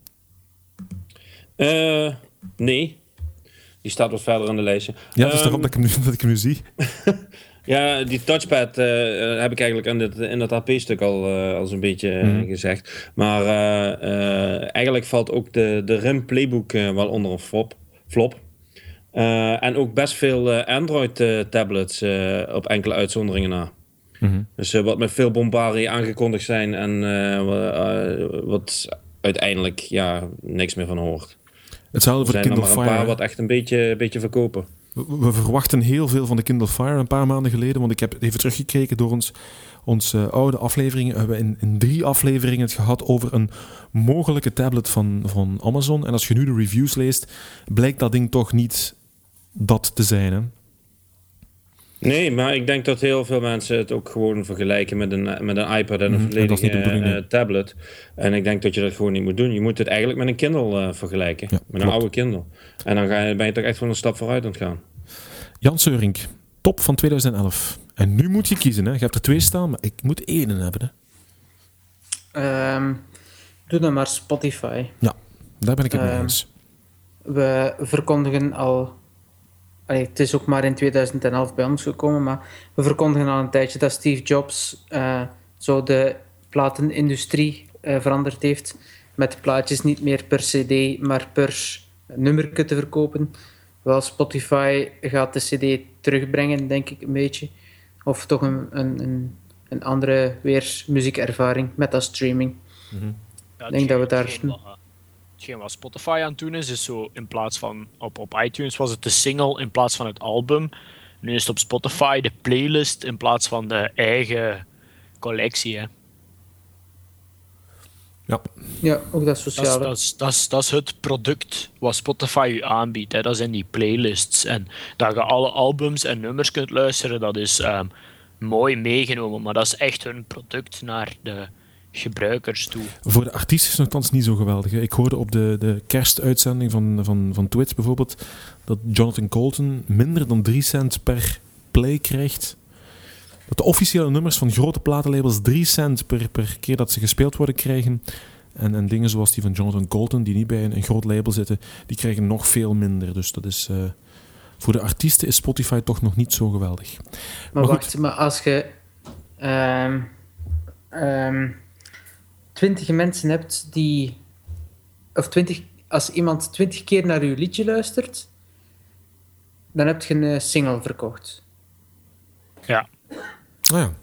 Uh, nee. Die staat wat verder in de lijstje. Ja, dat is um, daarom dat ik hem nu, dat ik hem nu zie. Ja, die touchpad uh, heb ik eigenlijk in, dit, in dat H P-stuk al, uh, al zo'n beetje uh, mm. gezegd. Maar uh, uh, eigenlijk valt ook de, de R I M Playbook uh, wel onder een flop. flop. Uh, en ook best veel uh, Android-tablets uh, op enkele uitzonderingen na. Mm-hmm. Dus uh, wat met veel bombardie aangekondigd zijn en uh, uh, wat uiteindelijk ja, niks meer van hoort. Hetzelfde voor de Kindle Fire. Er zijn er maar een paar wat echt een beetje, een beetje verkopen. We, we verwachten heel veel van de Kindle Fire een paar maanden geleden, want ik heb even teruggekeken door ons, onze uh, oude afleveringen. We hebben in, in drie afleveringen het gehad over een mogelijke tablet van, van Amazon. En als je nu de reviews leest, blijkt dat ding toch niet dat te zijn, hè? Nee, maar ik denk dat heel veel mensen het ook gewoon vergelijken met een, met een iPad en een mm, volledige en uh, tablet. En ik denk dat je dat gewoon niet moet doen. Je moet het eigenlijk met een Kindle uh, vergelijken. Ja, met een oude Kindle. En dan ga je, ben je toch echt van een stap vooruit aan het gaan. Jan Seurink, top van twintig elf. En nu moet je kiezen. Hè. Je hebt er twee staan, maar ik moet één hebben. Hè. Um, doe dan maar Spotify. Ja, daar ben ik het mee Um, eens. We verkondigen al... Allee, het is ook maar in twintig elf bij ons gekomen, maar we verkondigen al een tijdje dat Steve Jobs uh, zo de platenindustrie uh, veranderd heeft met plaatjes niet meer per cd, maar per nummerke te verkopen. Wel, Spotify gaat de cd terugbrengen, denk ik, een beetje. Of toch een, een, een, een andere weer muziekervaring met dat streaming. Mm-hmm. Ja, Ik denk dat we daar... hetgeen wat- Hetgeen wat Spotify aan het doen is, is zo in plaats van op, op iTunes was het de single in plaats van het album. Nu is het op Spotify de playlist in plaats van de eigen collectie. Hè. Ja. Ja, ook dat Dat, is, sociale. dat, is, dat, is, dat is het product wat Spotify u aanbiedt. Hè. Dat zijn die playlists. En dat je alle albums en nummers kunt luisteren, dat is um, mooi meegenomen. Maar dat is echt hun product naar de gebruikers toe. Voor de artiest is het nogthans niet zo geweldig. Hè. Ik hoorde op de, de kerstuitzending van, van, van Twitch bijvoorbeeld dat Jonathan Colton minder dan drie cent per play krijgt. Dat de officiële nummers van grote platenlabels drie cent per, per keer dat ze gespeeld worden krijgen. En, en dingen zoals die van Jonathan Colton, die niet bij een, een groot label zitten, die krijgen nog veel minder. Dus dat is... Uh, voor de artiesten is Spotify toch nog niet zo geweldig. Maar, maar wacht, goed. maar als je... Um, um, twintig mensen hebt die... Of twintig... Als iemand twintig keer naar je liedje luistert, dan heb je een single verkocht. Ja. Ah ja.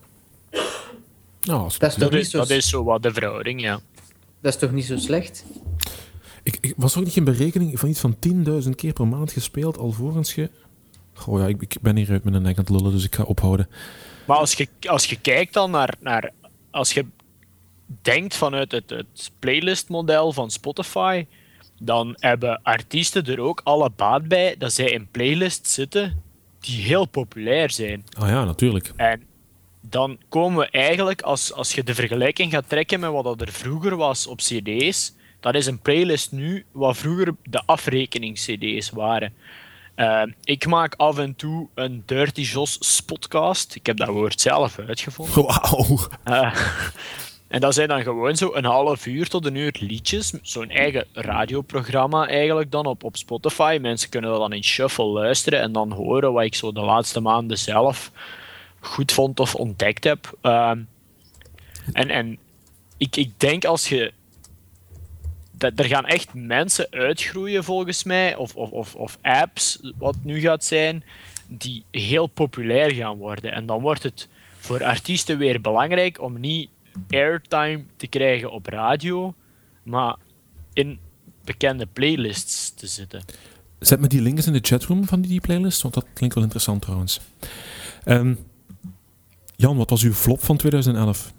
Nou, als Dat is toch Dat niet is, zo... dat is zo wat de verhouding, ja. Dat is toch niet zo slecht? Ik, ik was ook niet in berekening van iets van tienduizend keer per maand gespeeld, alvorens je... Goh ja, ik, ik ben hier uit mijn nek aan het lullen, dus ik ga ophouden. Maar als je, als je kijkt dan naar, naar... Als je denkt vanuit het, het playlistmodel van Spotify, dan hebben artiesten er ook alle baat bij dat zij in playlists zitten die heel populair zijn. Ah ja, natuurlijk. En dan komen we eigenlijk, als, als je de vergelijking gaat trekken met wat dat er vroeger was op cd's, dat is een playlist nu wat vroeger de afrekening-cd's waren. Uh, ik maak af en toe een Dirty Jos spotcast. Ik heb dat woord zelf uitgevonden. Wauw. Uh, en dat zijn dan gewoon zo een half uur tot een uur liedjes. Zo'n eigen radioprogramma eigenlijk dan op, op Spotify. Mensen kunnen dat dan in shuffle luisteren en dan horen wat ik zo de laatste maanden zelf goed vond of ontdekt heb. Uh, en en ik, ik denk als je... Dat, er gaan echt mensen uitgroeien volgens mij, of, of, of, of apps, wat nu gaat zijn, die heel populair gaan worden. En dan wordt het voor artiesten weer belangrijk om niet airtime te krijgen op radio, maar in bekende playlists te zitten. Zet me die links in de chatroom van die playlist, want dat klinkt wel interessant trouwens. Um, Jan, wat was uw flop van twintig elf?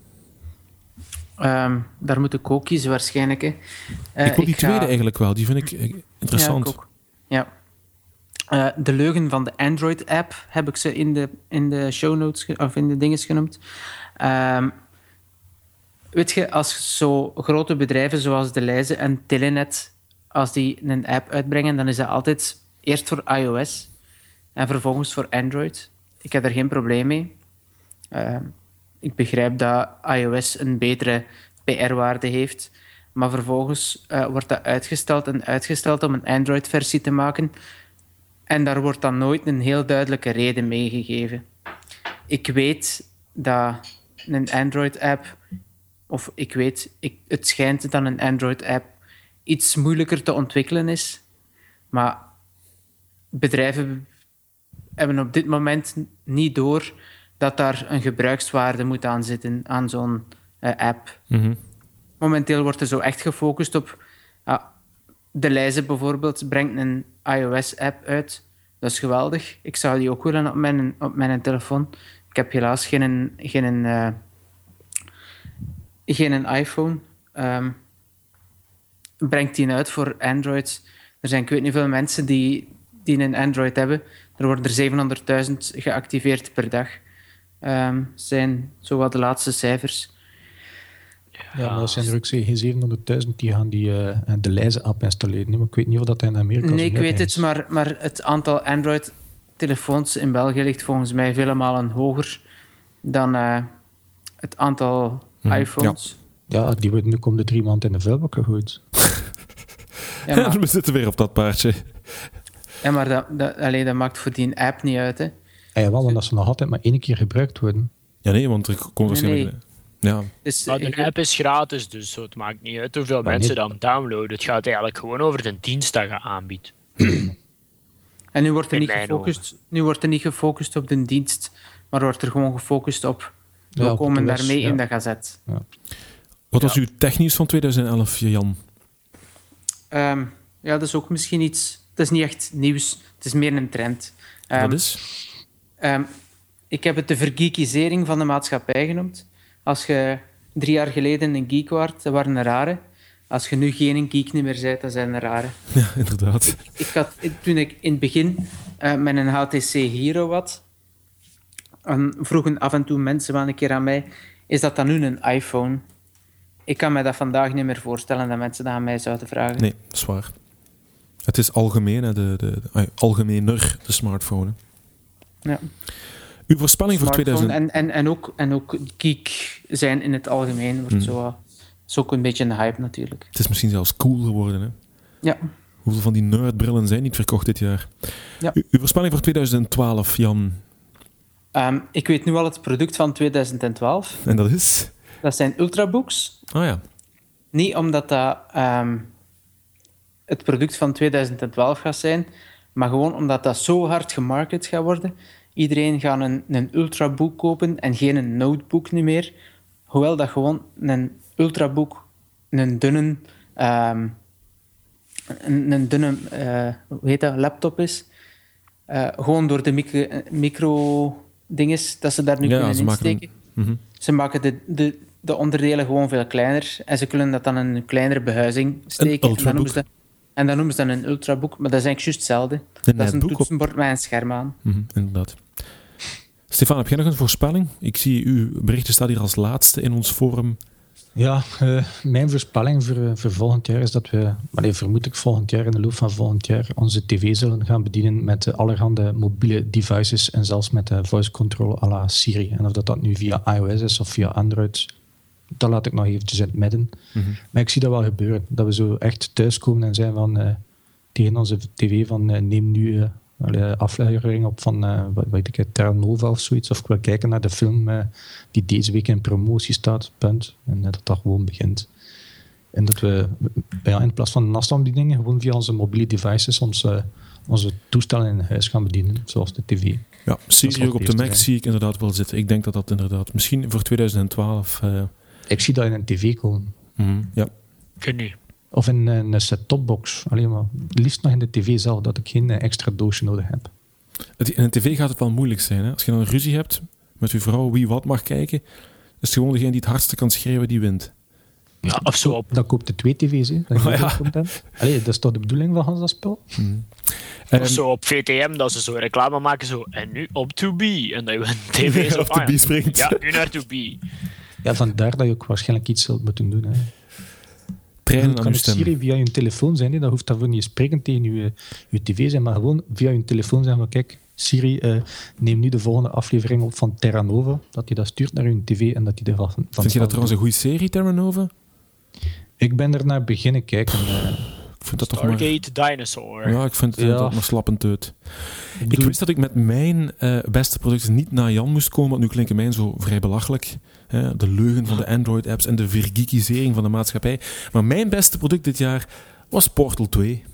Um, daar moet ik ook kiezen waarschijnlijk. Hè. Uh, ik wil die ik ga... tweede eigenlijk wel, die vind ik interessant. Ja, ik ook. Ja. Uh, de leugen van de Android-app heb ik ze in de, in de show notes ge- of in de dinges genoemd. Um, weet je, als zo grote bedrijven zoals De Leize en Telenet, als die een app uitbrengen, dan is dat altijd eerst voor iOS en vervolgens voor Android. Ik heb daar geen probleem mee. Uh, ik begrijp dat iOS een betere P R-waarde heeft, maar vervolgens uh, wordt dat uitgesteld en uitgesteld om een Android-versie te maken. En daar wordt dan nooit een heel duidelijke reden meegegeven. Ik weet dat een Android-app, of ik weet, ik, het schijnt dat een Android-app iets moeilijker te ontwikkelen is, maar bedrijven hebben op dit moment niet door dat daar een gebruikswaarde moet aan zitten aan zo'n uh, app. Mm-hmm. Momenteel wordt er zo echt gefocust op... Uh, De Leize bijvoorbeeld brengt een iOS-app uit. Dat is geweldig. Ik zou die ook willen op mijn, op mijn telefoon. Ik heb helaas geen, geen, uh, geen iPhone. Um, brengt die uit voor Android. Er zijn ik weet niet veel mensen die, die een Android hebben. Er worden er zevenhonderdduizend geactiveerd per dag. Um, zijn zowat de laatste cijfers. Ja, maar dat zijn er ook geen zevenhonderdduizend die gaan die, uh, de Leize-app installeren. Maar ik weet niet of dat in Amerika Nee, zo ik weet is. het, maar, maar het aantal Android-telefoons telefoons in België ligt volgens mij vele malen hoger dan uh, het aantal mm, iPhones. Ja. ja, die worden nu om de drie maanden in de vuilbak gegooid. Ja, maar, we zitten weer op dat paardje. Ja, maar dat, dat, allee, dat maakt voor die app niet uit, hè. Ja, wel, omdat ze nog altijd maar één keer gebruikt worden. Ja, nee, want er komt waarschijnlijk... Nee, nee. Ja. Dus, Maar de ik, app is gratis, dus zo, het maakt niet uit hoeveel maar mensen niet. dan downloaden. Het gaat eigenlijk gewoon over de dienst dat je aanbiedt. en nu wordt, er in niet mijn gefocust, nu wordt er niet gefocust op de dienst, maar wordt er gewoon gefocust op... We Ja, op komen de les, daarmee ja. in de gazet. Wat was uw technisch van twintig elf, Jan? Um, ja, dat is ook misschien iets... Het is niet echt nieuws, het is meer een trend. Um, Dat is? Um, ik heb het de vergeekisering van de maatschappij genoemd. Als je drie jaar geleden een geek was, dat waren een rare. Als je nu geen geek meer bent, dan zijn er rare. Ja, inderdaad. Ik had, toen ik in het begin uh, met een H T C Hero had, en vroegen af en toe mensen wel een keer aan mij, is dat dan nu een iPhone? Ik kan me dat vandaag niet meer voorstellen dat mensen dat aan mij zouden vragen. Nee, dat is waar. Het is algemeen, hè, de, de, de, algemener, de smartphone. Hè. Ja. Uw voorspelling voor Smartphone tweeduizend... En, en, en, ook, en ook geek zijn in het algemeen wordt Hmm. zo... is ook een beetje een hype natuurlijk. Het is misschien zelfs cool geworden, hè? Ja. Hoeveel van die nerdbrillen zijn niet verkocht dit jaar? Ja. U, uw voorspelling voor twintig twaalf, Jan? Um, ik weet nu al het product van twintig twaalf. En dat is? Dat zijn ultrabooks. Ah ja. Niet omdat dat um, het product van twintig twaalf gaat zijn, maar gewoon omdat dat zo hard gemarket gaat worden. Iedereen gaat een, een ultrabook kopen en geen een notebook niet meer. Hoewel dat gewoon een ultrabook een dunne, um, een, een dunne uh, hoe heet dat, laptop is. Uh, gewoon door de micro, micro dinges dat ze daar nu Ja, kunnen ze maken insteken. een- mhm. Ze maken de, de, de onderdelen gewoon veel kleiner en ze kunnen dat dan in een kleinere behuizing steken. En dan, ultrabook. noemen ze, en dan noemen ze dat een ultrabook, maar dat is eigenlijk juist hetzelfde. Een Dat is een netboek op- toetsenbord met een scherm aan. Mhm, inderdaad. Stefan, heb jij nog een voorspelling? Ik zie uw berichtje staat hier als laatste in ons forum. Ja, uh, mijn voorspelling voor, uh, voor volgend jaar is dat we, maar nee, vermoed ik volgend jaar, in de loop van volgend jaar, onze tv zullen gaan bedienen met uh, allerhande mobiele devices en zelfs met uh, voice control à la Siri. En of dat, dat nu via iOS is of via Android, dat laat ik nog eventjes in het midden. Mm-hmm. Maar ik zie dat wel gebeuren. Dat we zo echt thuiskomen en zijn van, uh, tegen onze tv van uh, neem nu uh, een aflevering op van uh, wat weet ik, Terra Nova of zoiets. Of ik wil kijken naar de film uh, die deze week in promotie staat, punt. En uh, dat dat gewoon begint. En dat we ja, in plaats van afstandsbedieningen gewoon via onze mobiele devices onze, onze toestellen in huis gaan bedienen, zoals de tv. Ja, Siri ook op de Mac zie ik inderdaad wel zitten. Ik denk dat dat inderdaad misschien voor twintig twaalf... Uh... Ik zie dat in een tv komen. Mm-hmm, ja. Ik weet niet. Of in een set-topbox. Alleen maar liefst nog in de tv zelf, dat ik geen extra doosje nodig heb. In een tv gaat het wel moeilijk zijn. Hè? Als je dan een ruzie hebt met je vrouw wie wat mag kijken, is het gewoon degene die het hardste kan schreeuwen die wint. Ja, of zo op. Dan koopt de twee tv's. Hè. Dan Oh, ja. Allee, dat is toch de bedoeling van dat spel? Mm. Of Um, zo op V T M, dat ze zo reclame maken, zo, en nu op to be. En dat je een tv zo op de ah, B ja, springt. Ja, nu naar to be. Ja, vandaar dat je ook waarschijnlijk iets zult moeten doen. Hè. Trainen Het aan kan uw ook stem. Siri via je telefoon zijn. Hè. Dat hoeft daarvoor niet spreken tegen je, je tv zijn, maar gewoon via je telefoon zijn van kijk, Siri, uh, neem nu de volgende aflevering op van Terra Nova. Dat hij dat stuurt naar je tv en dat hij ervan van Vind je dat trouwens een goede serie, Terra Nova? Ik ben er naar beginnen kijken. Uh, Ik vind dat toch maar... Stargate Dinosaur. Ja, ik vind het Ja. dat maar slappend uit. ik Ik bedoel, wist dat ik met mijn uh, beste producten niet naar Jan moest komen, want nu klinken mijn zo vrij belachelijk. Hè? De leugen van de Android-apps en de vergeekisering van de maatschappij. Maar mijn beste product dit jaar was Portal twee.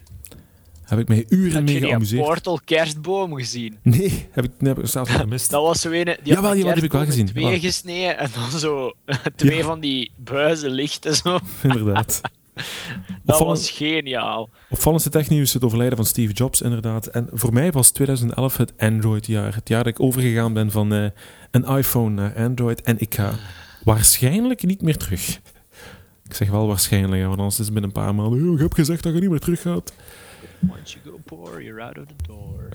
Heb ik mij uren Heb mee je die geamuseerd. Portal kerstboom gezien? Nee, heb ik, nee, heb ik zelfs niet gemist. Dat was zo een... Die Jawel, had een jawel, die heb ik wel kerstboom in gezien. twee Ja. gesneden en dan zo twee Ja. van die buizen lichten. Zo. Inderdaad. Dat Opvallend- was geniaal. Opvallendste technieuws is het overlijden van Steve Jobs, inderdaad. En voor mij was twintig elf het Android-jaar. Het jaar dat ik overgegaan ben van uh, een iPhone naar Android. En ik ga waarschijnlijk niet meer terug. Ik zeg wel waarschijnlijk, want anders is het binnen een paar maanden. Oh, ik heb gezegd dat je niet meer terug gaat. Once you go poor, you're out of the door.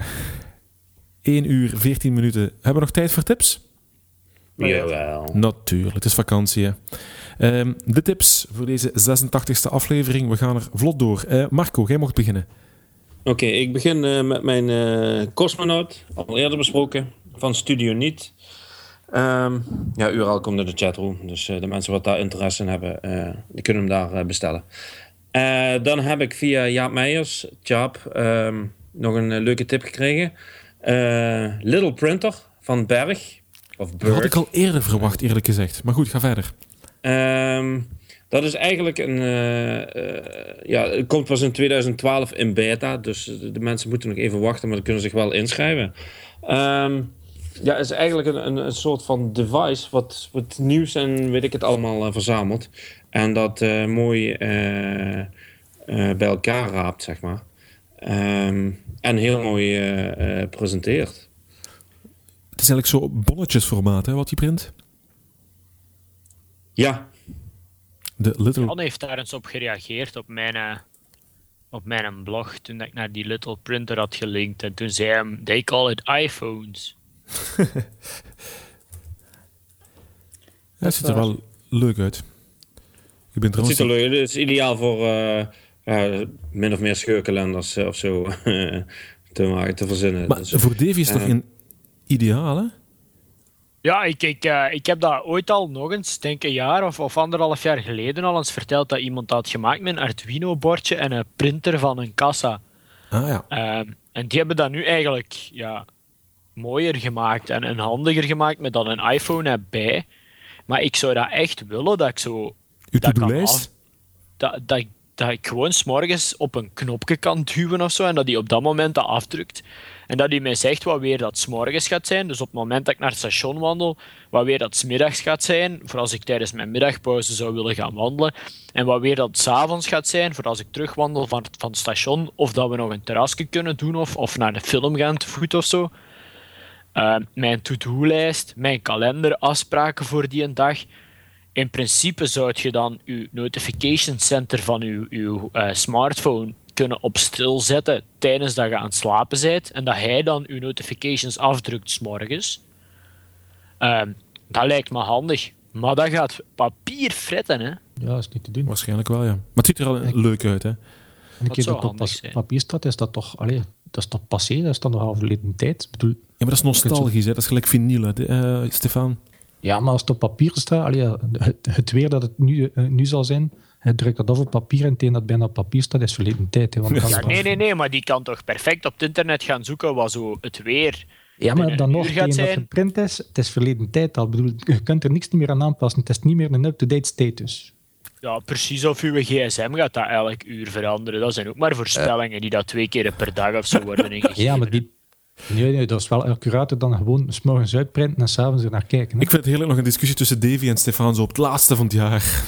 één uur, veertien minuten. Hebben we nog tijd voor tips? Jawel. Natuurlijk, het is vakantie. Hè. Um, de tips voor deze zesentachtigste aflevering. We gaan er vlot door. Uh, Marco, jij mocht beginnen. Oké, okay, ik begin uh, met mijn uh, Cosmonaut, al eerder besproken, van Studio Niet. Um, ja, U R L komt in de chatroom, dus uh, de mensen wat daar interesse in hebben, uh, die kunnen hem daar uh, bestellen. Uh, dan heb ik via Jaap Meijers, Jaap, um, nog een uh, leuke tip gekregen. Uh, Little Printer van Berg. Of Berg. Dat had ik al eerder verwacht, eerlijk gezegd. Maar goed, ga verder. Um, dat is eigenlijk een... Uh, uh, ja, het komt pas in twintig twaalf in beta. Dus de, de mensen moeten nog even wachten, maar dan kunnen zich wel inschrijven. Um, ja, het is eigenlijk een, een, een soort van device wat, wat nieuws en weet ik het allemaal uh, verzamelt. En dat uh, mooi uh, uh, bij elkaar raapt, zeg maar. Um, en heel mooi uh, uh, presenteert. Het is eigenlijk zo bonnetjesformaat, hè, wat je print? Ja. De little... Jan heeft daar eens op gereageerd op mijn, uh, op mijn blog, toen ik naar die Little Printer had gelinkt. En toen zei hij, they call it iPhones. Ja, het ziet er wel leuk uit. Ik ben het ziet er leuk uit. Het is ideaal voor uh, uh, min of meer scheurkalenders uh, of zo te maken, te verzinnen. Maar dus, voor Davy is het uh, toch een ideaal, hè? Ja, ik, ik, uh, ik heb dat ooit al nog eens, denk een jaar of, of anderhalf jaar geleden al eens verteld dat iemand dat had gemaakt met een Arduino-bordje en een printer van een kassa. Ah ja. Uh, en die hebben dat nu eigenlijk ja, mooier gemaakt en, en handiger gemaakt met dan een iPhone erbij. Maar ik zou dat echt willen, dat ik zo... Uw to-do-lijst? Dat, dat, dat ik gewoon 's morgens op een knopje kan duwen of zo en dat die op dat moment dat afdrukt. En dat hij mij zegt wat weer dat 's morgens gaat zijn. Dus op het moment dat ik naar het station wandel, wat weer dat 's middags gaat zijn. Voor als ik tijdens mijn middagpauze zou willen gaan wandelen. En wat weer dat 's avonds gaat zijn. Voor als ik terugwandel van, van het station. Of dat we nog een terrasje kunnen doen. Of, of naar de film gaan te voet of zo. Uh, mijn to-do-lijst. Mijn kalender, afspraken voor die een dag. In principe zou je dan je notification center van je, je uh, smartphone kunnen op stil zetten tijdens dat je aan het slapen bent en dat hij dan je notifications afdrukt 's morgens. Uh, dat lijkt me handig. Maar dat gaat papier fretten, hè? Ja, dat is niet te doen. Waarschijnlijk wel, ja. Maar het ziet er al ik, leuk uit, hè? En een keer dat op pas, papier staat, is dat toch... Allee, dat is toch passé? Dat is dan nog al verleden tijd? Ik bedoel, ja, maar dat is nostalgisch, hè? Dat is gelijk vinyl, uh, Stefan. Ja, maar als het op papier staat... Allee, het, het weer dat het nu, uh, nu zal zijn... Hij drukt dat af op papier en tegen dat bijna op papier staat, is verleden tijd. Hè, want ja, nee, nee, nee, maar die kan toch perfect op het internet gaan zoeken wat zo het weer... Ja, maar dan nog, tegen dat geprint is, het is verleden tijd al. Ik bedoel, je kunt er niks meer aan aanpassen. Het is niet meer een up-to-date status. Ja, precies of uw gsm gaat dat elk uur veranderen. Dat zijn ook maar voorspellingen die dat twee keer per dag of zo worden ingegeven. Ja, maar die... Nee, nee, dat is wel accurater dan gewoon 's morgens uitprinten en 's avonds er naar kijken. Hè? Ik vind het heerlijk nog een discussie tussen Davy en Stefan zo op het laatste van het jaar.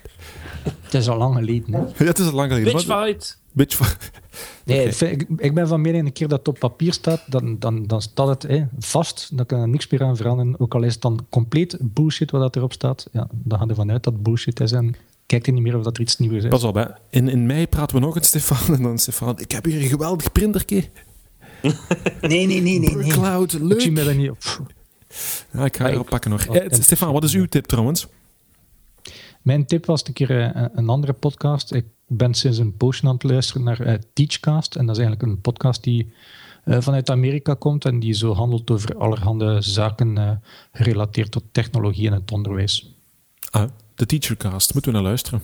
Het is al lang geleden, hè? Ja, het is al lang geleden. Bitchfight. Bitchfight. Nee, okay. ik, ik ben van mening, een keer dat het op papier staat, dan, dan, dan staat het hè, vast. Dan kan er niks meer aan veranderen. Ook al is het dan compleet bullshit wat dat erop staat. Ja, dan gaan we ervan uit dat het bullshit is en kijkt er niet meer of dat er iets nieuws is. Pas op, hè. In, in mei praten we nog eens, Stefan. En dan Stefan, ik heb hier een geweldig printerke. Nee, nee, nee, nee. nee. Cloud, leuk. Ik zie me daar niet op. Ja, ik ga erop pakken nog. Eh, Stefan, wat is uw tip trouwens? Mijn tip was een keer uh, een andere podcast. Ik ben sinds een poosje aan het luisteren naar uh, Teachcast. En dat is eigenlijk een podcast die uh, vanuit Amerika komt en die zo handelt over allerhande zaken uh, gerelateerd tot technologie en het onderwijs. Ah, de Teachercast. Moeten we naar luisteren.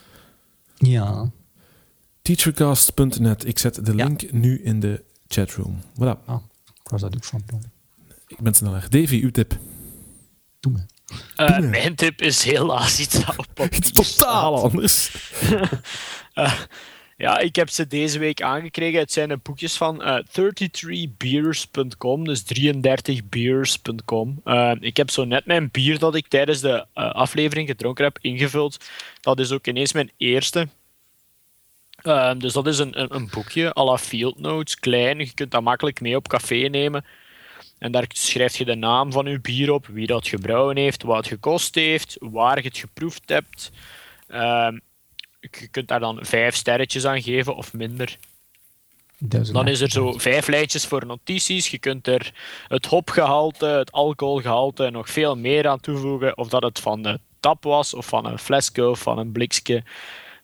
Ja. Teachercast punt net. Ik zet de link ja. nu in de chatroom. Voilà. Ah, ik was dat ook van plan. Ik ben sneller. Davy, uw tip. Doe me. Uh, mijn tip is helaas iets op papier. Iets totaal anders. uh, ja, ik heb ze deze week aangekregen. Het zijn de boekjes van uh, thirty-three beers punt com, dus drieëndertig beers punt com. Uh, ik heb zo net mijn bier dat ik tijdens de uh, aflevering gedronken heb ingevuld. Dat is ook ineens mijn eerste. Uh, dus dat is een, een, een boekje à la Field Notes, klein. Je kunt dat makkelijk mee op café nemen. En daar schrijf je de naam van je bier op, wie dat gebrouwen heeft, wat het gekost heeft, waar je het geproefd hebt. Uh, je kunt daar dan vijf sterretjes aan geven of minder. Dan is er zo vijf lijntjes voor notities. Je kunt er het hopgehalte, het alcoholgehalte en nog veel meer aan toevoegen. Of dat het van de tap was, of van een flesje, of van een blikje.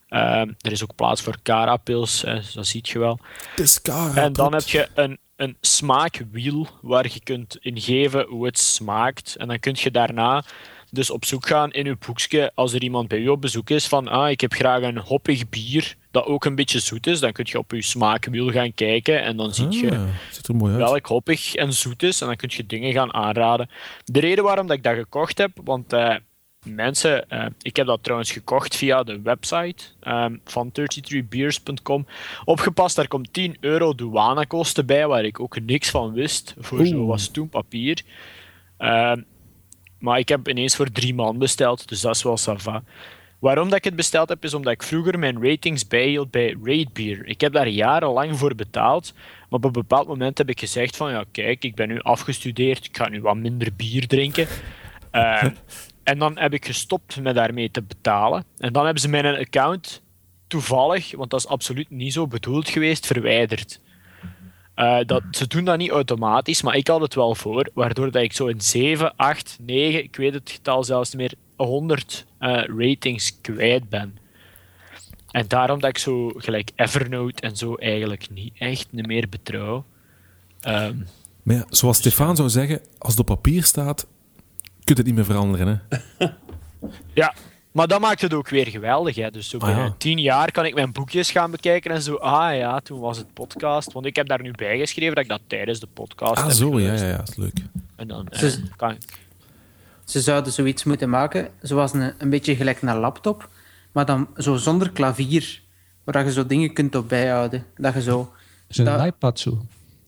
Um, er is ook plaats voor Cara-pils, hè, dat ziet je wel. Cara, en dan heb je een, een smaakwiel waar je kunt ingeven hoe het smaakt. En dan kun je daarna dus op zoek gaan in je boekje als er iemand bij u op bezoek is van ah, ik heb graag een hoppig bier dat ook een beetje zoet is. Dan kun je op je smaakwiel gaan kijken en dan zie je ah, ziet er mooi uit. welk hoppig en zoet is. En dan kun je dingen gaan aanraden. De reden waarom dat ik dat gekocht heb, want uh, mensen, uh, ik heb dat trouwens gekocht via de website um, van thirty-three beers dot com. Opgepast, daar komt tien euro douanekosten bij, waar ik ook niks van wist voor zo wat stoempapier. Uh, maar ik heb ineens voor drie man besteld, dus dat is wel ça va. Waarom dat ik het besteld heb, is omdat ik vroeger mijn ratings bijhield bij RateBeer. Ik heb daar jarenlang voor betaald, maar op een bepaald moment heb ik gezegd van ja, kijk, ik ben nu afgestudeerd, ik ga nu wat minder bier drinken. Uh, en dan heb ik gestopt met daarmee te betalen. En dan hebben ze mijn account toevallig, want dat is absoluut niet zo bedoeld geweest, verwijderd. Uh, dat, ze doen dat niet automatisch, maar ik had het wel voor, waardoor dat ik zo in zeven, acht, negen, ik weet het getal zelfs niet meer, honderd uh, ratings kwijt ben. En daarom dat ik zo gelijk Evernote en zo eigenlijk niet echt meer betrouw. Um, maar ja, zoals Stefan zou zeggen, als het op papier staat, kun je het niet meer veranderen. Hè? Ja, maar dat maakt het ook weer geweldig. Hè. Dus zo binnen ah, ja. tien jaar kan ik mijn boekjes gaan bekijken en zo, ah ja, toen was het podcast. Want ik heb daar nu bij geschreven dat ik dat tijdens de podcast ah, heb zo, ja, ja, ja, dat is leuk. En dan eh, ze, kan ik... Ze zouden zoiets moeten maken, zoals een, een beetje gelijk een laptop, maar dan zo zonder klavier, waar je zo dingen kunt op bijhouden. Dat je zo... Is een dat... iPad zo?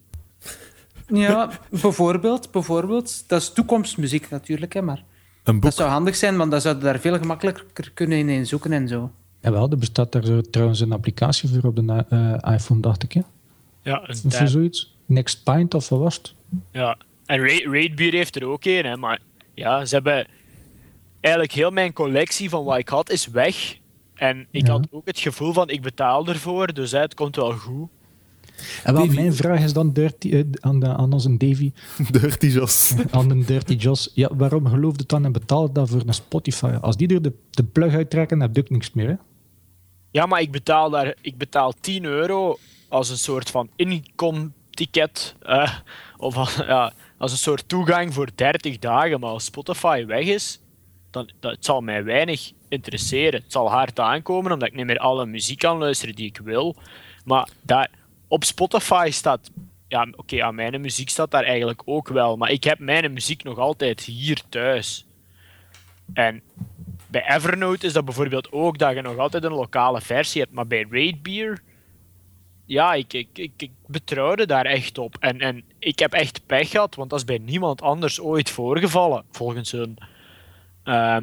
Ja, bijvoorbeeld, bijvoorbeeld. Dat is toekomstmuziek natuurlijk, hè, maar... Een boek. Dat zou handig zijn, want dan zou je daar veel gemakkelijker kunnen in zoeken en zo. Jawel, er bestaat daar trouwens een applicatie voor op de uh, iPhone, dacht ik. Hè? Ja, een of zoiets. Next Pint of wat was het? Ja, en RateBeer heeft er ook een, hè, maar ja, ze hebben... Eigenlijk heel mijn collectie van wat ik had is weg. En ik ja. had ook het gevoel van, ik betaal ervoor, dus hè, het komt wel goed. En wel, mijn vraag is dan dirty, uh, aan, de, aan onze Davy. Dirty Jos. Aan de Dirty Jos. Ja, waarom geloof je dan en betaal dat voor een Spotify? Als die er de, de plug uittrekken, dan heb je ook niks meer. Hè? Ja, maar ik betaal, daar, ik betaal tien euro als een soort van inkomticket. Uh, of als, ja, als een soort toegang voor dertig dagen. Maar als Spotify weg is, dan dat, het zal mij weinig interesseren. Het zal hard aankomen, omdat ik niet meer alle muziek kan luisteren die ik wil. Maar daar... Op Spotify staat... Ja, oké, okay, aan mijn muziek staat daar eigenlijk ook wel. Maar ik heb mijn muziek nog altijd hier thuis. En bij Evernote is dat bijvoorbeeld ook dat je nog altijd een lokale versie hebt. Maar bij RateBeer... Ja, ik, ik, ik, ik betrouwde daar echt op. En, en ik heb echt pech gehad, want dat is bij niemand anders ooit voorgevallen. Volgens hun... Uh,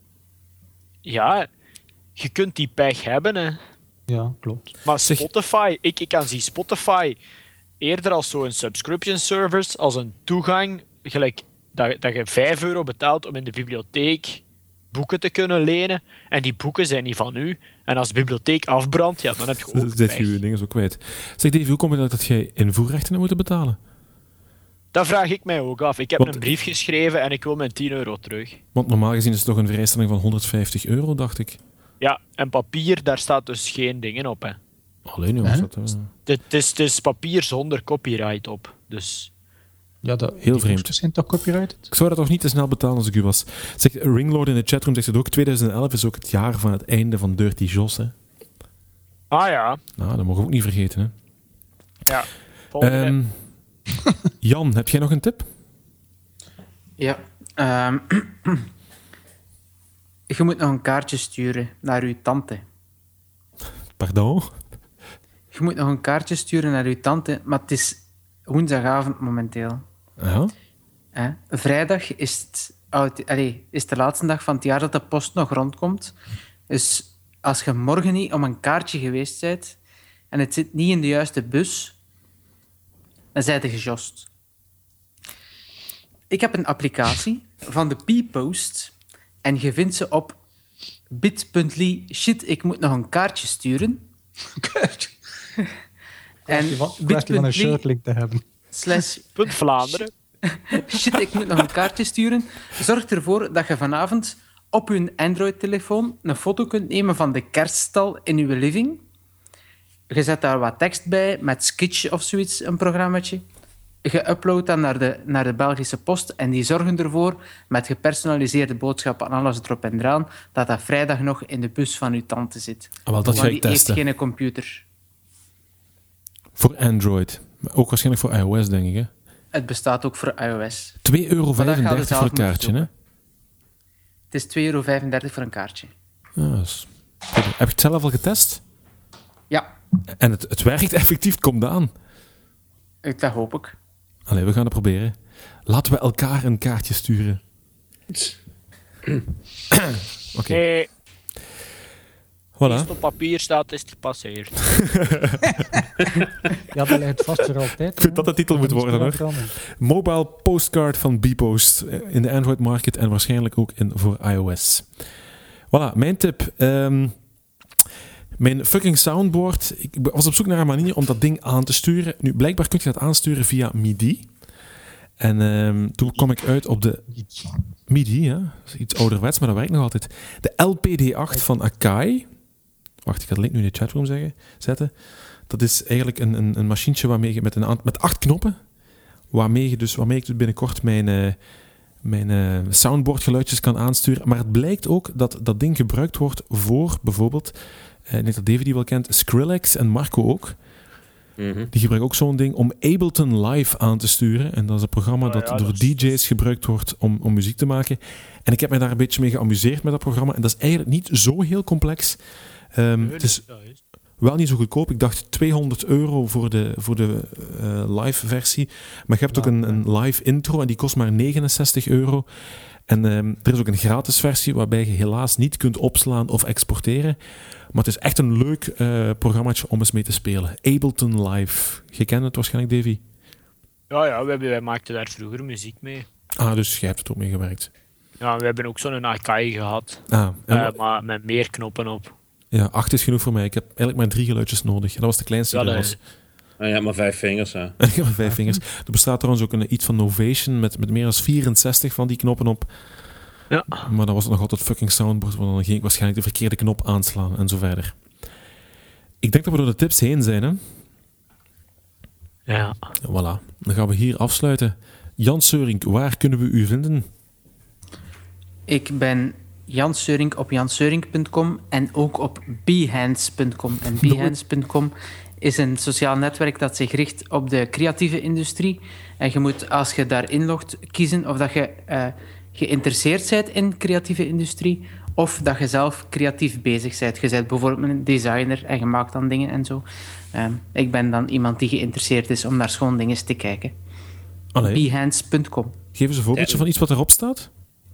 ja, je kunt die pech hebben, hè. Ja, klopt. Maar Spotify, ik, ik kan zien Spotify eerder als zo'n subscription service, als een toegang, gelijk dat, dat je vijf euro betaalt om in de bibliotheek boeken te kunnen lenen. En die boeken zijn niet van u. En als de bibliotheek afbrandt, ja, dan heb je ook pech. Zet je je dingen zo kwijt. Zeg Dave, hoe kom je dat jij invoerrechten hebt moeten betalen? Dat vraag ik mij ook af. Ik heb want, een brief geschreven en ik wil mijn tien euro terug. Want normaal gezien is het toch een vrijstelling van honderdvijftig euro, dacht ik. Ja, en papier, daar staat dus geen dingen op, hè. Alleen jongens, dat... Uh... Het, is, het is papier zonder copyright op, dus... Ja, dat, heel vreemd. Zijn toch copyrighted? Ik zou dat toch niet te snel betalen als ik u was. Zeg, Ringlord in de chatroom zegt het ook, twintig elf is ook het jaar van het einde van Dirty Jos, hè. Ah ja. Nou, dat mogen we ook niet vergeten, hè. Ja. Um, Jan, heb jij nog een tip? Ja. Um, je moet nog een kaartje sturen naar uw tante. Pardon? Je moet nog een kaartje sturen naar uw tante, maar het is woensdagavond momenteel. Ja? Eh? Vrijdag is, het, oud, allez, is de laatste dag van het jaar dat de post nog rondkomt. Dus als je morgen niet om een kaartje geweest bent en het zit niet in de juiste bus, dan zijn je gejost. Ik heb een applicatie van de P-Post en je vindt ze op bit.ly. Shit, ik moet nog een kaartje sturen. En kwestie van een shirtlink te hebben. Slash Vlaanderen. Shit, ik moet nog een kaartje sturen. Zorg ervoor dat je vanavond op uw Android-telefoon een foto kunt nemen van de kerststal in uw living. Je zet daar wat tekst bij, met Sketch of zoiets, een programmaatje. Je uploadt dat naar de, naar de Belgische Post en die zorgen ervoor, met gepersonaliseerde boodschappen en alles erop en eraan, dat dat vrijdag nog in de bus van uw tante zit. Ah, wel, dat ga ik die heeft testen. geen computer. Voor Android. Maar ook waarschijnlijk voor iOS, denk ik, hè? Het bestaat ook voor iOS. twee euro Maar dat gaat vijfendertig het voor een zelf kaartje, hè? moeten Het is twee euro vijfendertig voor een kaartje. Ah, dat is goed. Heb je het zelf al getest? Ja, En het, het werkt effectief, het komt aan. ik- dat hoop ik. Allee, we gaan het proberen. Laten we elkaar een kaartje sturen. Oké, Hey, voilà. als het op papier staat, is het gepasseerd. Ja, dat ligt vast voor altijd. Ik vind dat de titel moet worden, hoor. Mobile postcard van Bpost in de Android-market en waarschijnlijk ook in voor iOS. Voilà, mijn tip. Ehm, mijn fucking soundboard. Ik was op zoek naar een manier om dat ding aan te sturen. Nu, blijkbaar kun je dat aansturen via MIDI. En ehm, toen kwam ik uit op de MIDI, ja. Dat is iets ouderwets, maar dat werkt nog altijd. De L P D acht van Akai. Wacht, ik ga de link nu in de chatroom zeggen, zetten. Dat is eigenlijk een, een, een machientje waarmee je met, een, aant- met acht knoppen, waarmee, je dus, waarmee ik dus binnenkort mijn, uh, mijn uh, soundboardgeluidjes kan aansturen. Maar het blijkt ook dat dat ding gebruikt wordt voor bijvoorbeeld, uh, ik denk dat David die wel kent, Skrillex en Marco ook. Mm-hmm. Die gebruiken ook zo'n ding om Ableton Live aan te sturen. En dat is een programma Oh, dat ja, door dat is- D J's gebruikt wordt om, om muziek te maken. En ik heb mij daar een beetje mee geamuseerd met dat programma. En dat is eigenlijk niet zo heel complex. Um, het is wel niet zo goedkoop. Ik dacht tweehonderd euro voor de, voor de uh, live versie. Maar je hebt ook een, een live intro en die kost maar negenenzestig euro. En um, er is ook een gratis versie waarbij je helaas niet kunt opslaan of exporteren. Maar het is echt een leuk uh, programmaatje om eens mee te spelen. Ableton Live. Je kent het waarschijnlijk, Davy? Ja, ja, we hebben, wij maakten daar vroeger muziek mee. Ah, dus jij hebt het ook mee gewerkt. Ja, we hebben ook zo'n Akai gehad, Ah, en, uh, maar met meer knoppen op. ja, acht is genoeg voor mij. Ik heb eigenlijk maar drie geluidjes nodig. En dat was de kleinste Ja, die er dat was. En je hebt maar vijf vingers, hè. Ik heb maar vijf vingers. Er bestaat trouwens ook een, iets van Novation met, met meer dan vierenzestig van die knoppen op. Ja. Maar dat was nog altijd fucking soundboard, want dan ging ik waarschijnlijk de verkeerde knop aanslaan en zo verder. Ik denk dat we door de tips heen zijn, hè? Ja. Voilà. Dan gaan we hier afsluiten. Jan Seurink, waar kunnen we u vinden? Ik ben Jan Seurink op janseurink punt com en ook op behance punt com. En behance punt com is een sociaal netwerk dat zich richt op de creatieve industrie. En je moet, als je daar inlogt, kiezen of dat je uh, geïnteresseerd bent in creatieve industrie of dat je zelf creatief bezig bent. Je bent bijvoorbeeld een designer en je maakt dan dingen en zo. Uh, ik ben dan iemand die geïnteresseerd is om naar schoon dingen te kijken. Allee, behance punt com. geef eens een voorbeeldje van iets wat erop staat.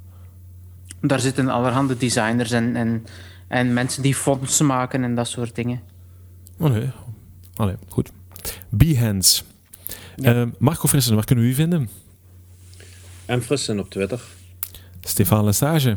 Daar zitten allerhande designers en, en, en mensen die fonts maken en dat soort dingen. Oh nee. Allee, goed. Behance. Ja. Uh, Marco Frissen, waar kunnen we u vinden? En Frissen op Twitter. Stefan Lesage.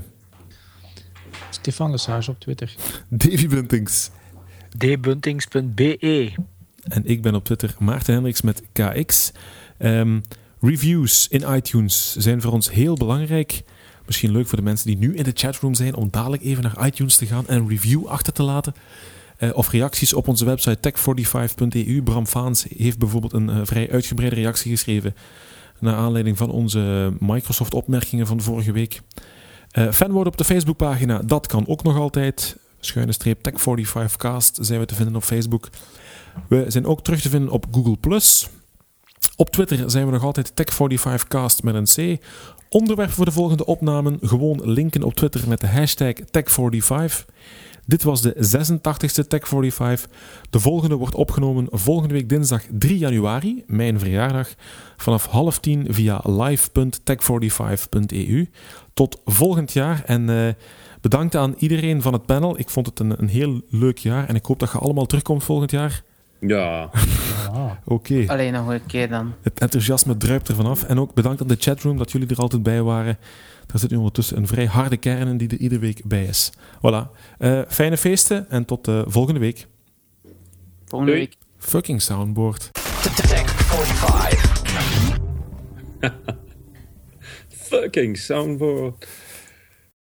Stefan Lesage op Twitter. Davy Buntings. d buntings punt b e. En ik ben op Twitter Maarten Hendricks met K X. Um, reviews in iTunes zijn voor ons heel belangrijk. Misschien leuk voor de mensen die nu in de chatroom zijn om dadelijk even naar iTunes te gaan en een review achter te laten. Uh, of reacties op onze website tech vijfenveertig punt e u. Bram Vaans heeft bijvoorbeeld een uh, vrij uitgebreide reactie geschreven naar aanleiding van onze Microsoft-opmerkingen van vorige week. Uh, fan worden op de Facebookpagina, dat kan ook nog altijd. Schuine streep tech vijfenveertig cast zijn we te vinden op Facebook. We zijn ook terug te vinden op Google plus. Op Twitter zijn we nog altijd tech vijfenveertig cast met een C. Onderwerp voor de volgende opnamen, gewoon linken op Twitter met de hashtag tech vijfenveertig. Dit was de zesentachtigste tech vijfenveertig. De volgende wordt opgenomen volgende week dinsdag drie januari, mijn verjaardag, vanaf half tien via live punt tech vijfenveertig punt e u. Tot volgend jaar en uh, bedankt aan iedereen van het panel. Ik vond het een, een heel leuk jaar en ik hoop dat je allemaal terugkomt volgend jaar. Ja. Ah. Oké. Okay. Alleen nog een keer dan. Het enthousiasme druipt er vanaf. En ook bedankt aan de chatroom dat jullie er altijd bij waren. Daar zit nu ondertussen een vrij harde kern die er iedere week bij is. Voilà. Uh, fijne feesten en tot uh, volgende week. Volgende Doei. week. Fucking soundboard. Tech vijfenveertig. Fucking soundboard.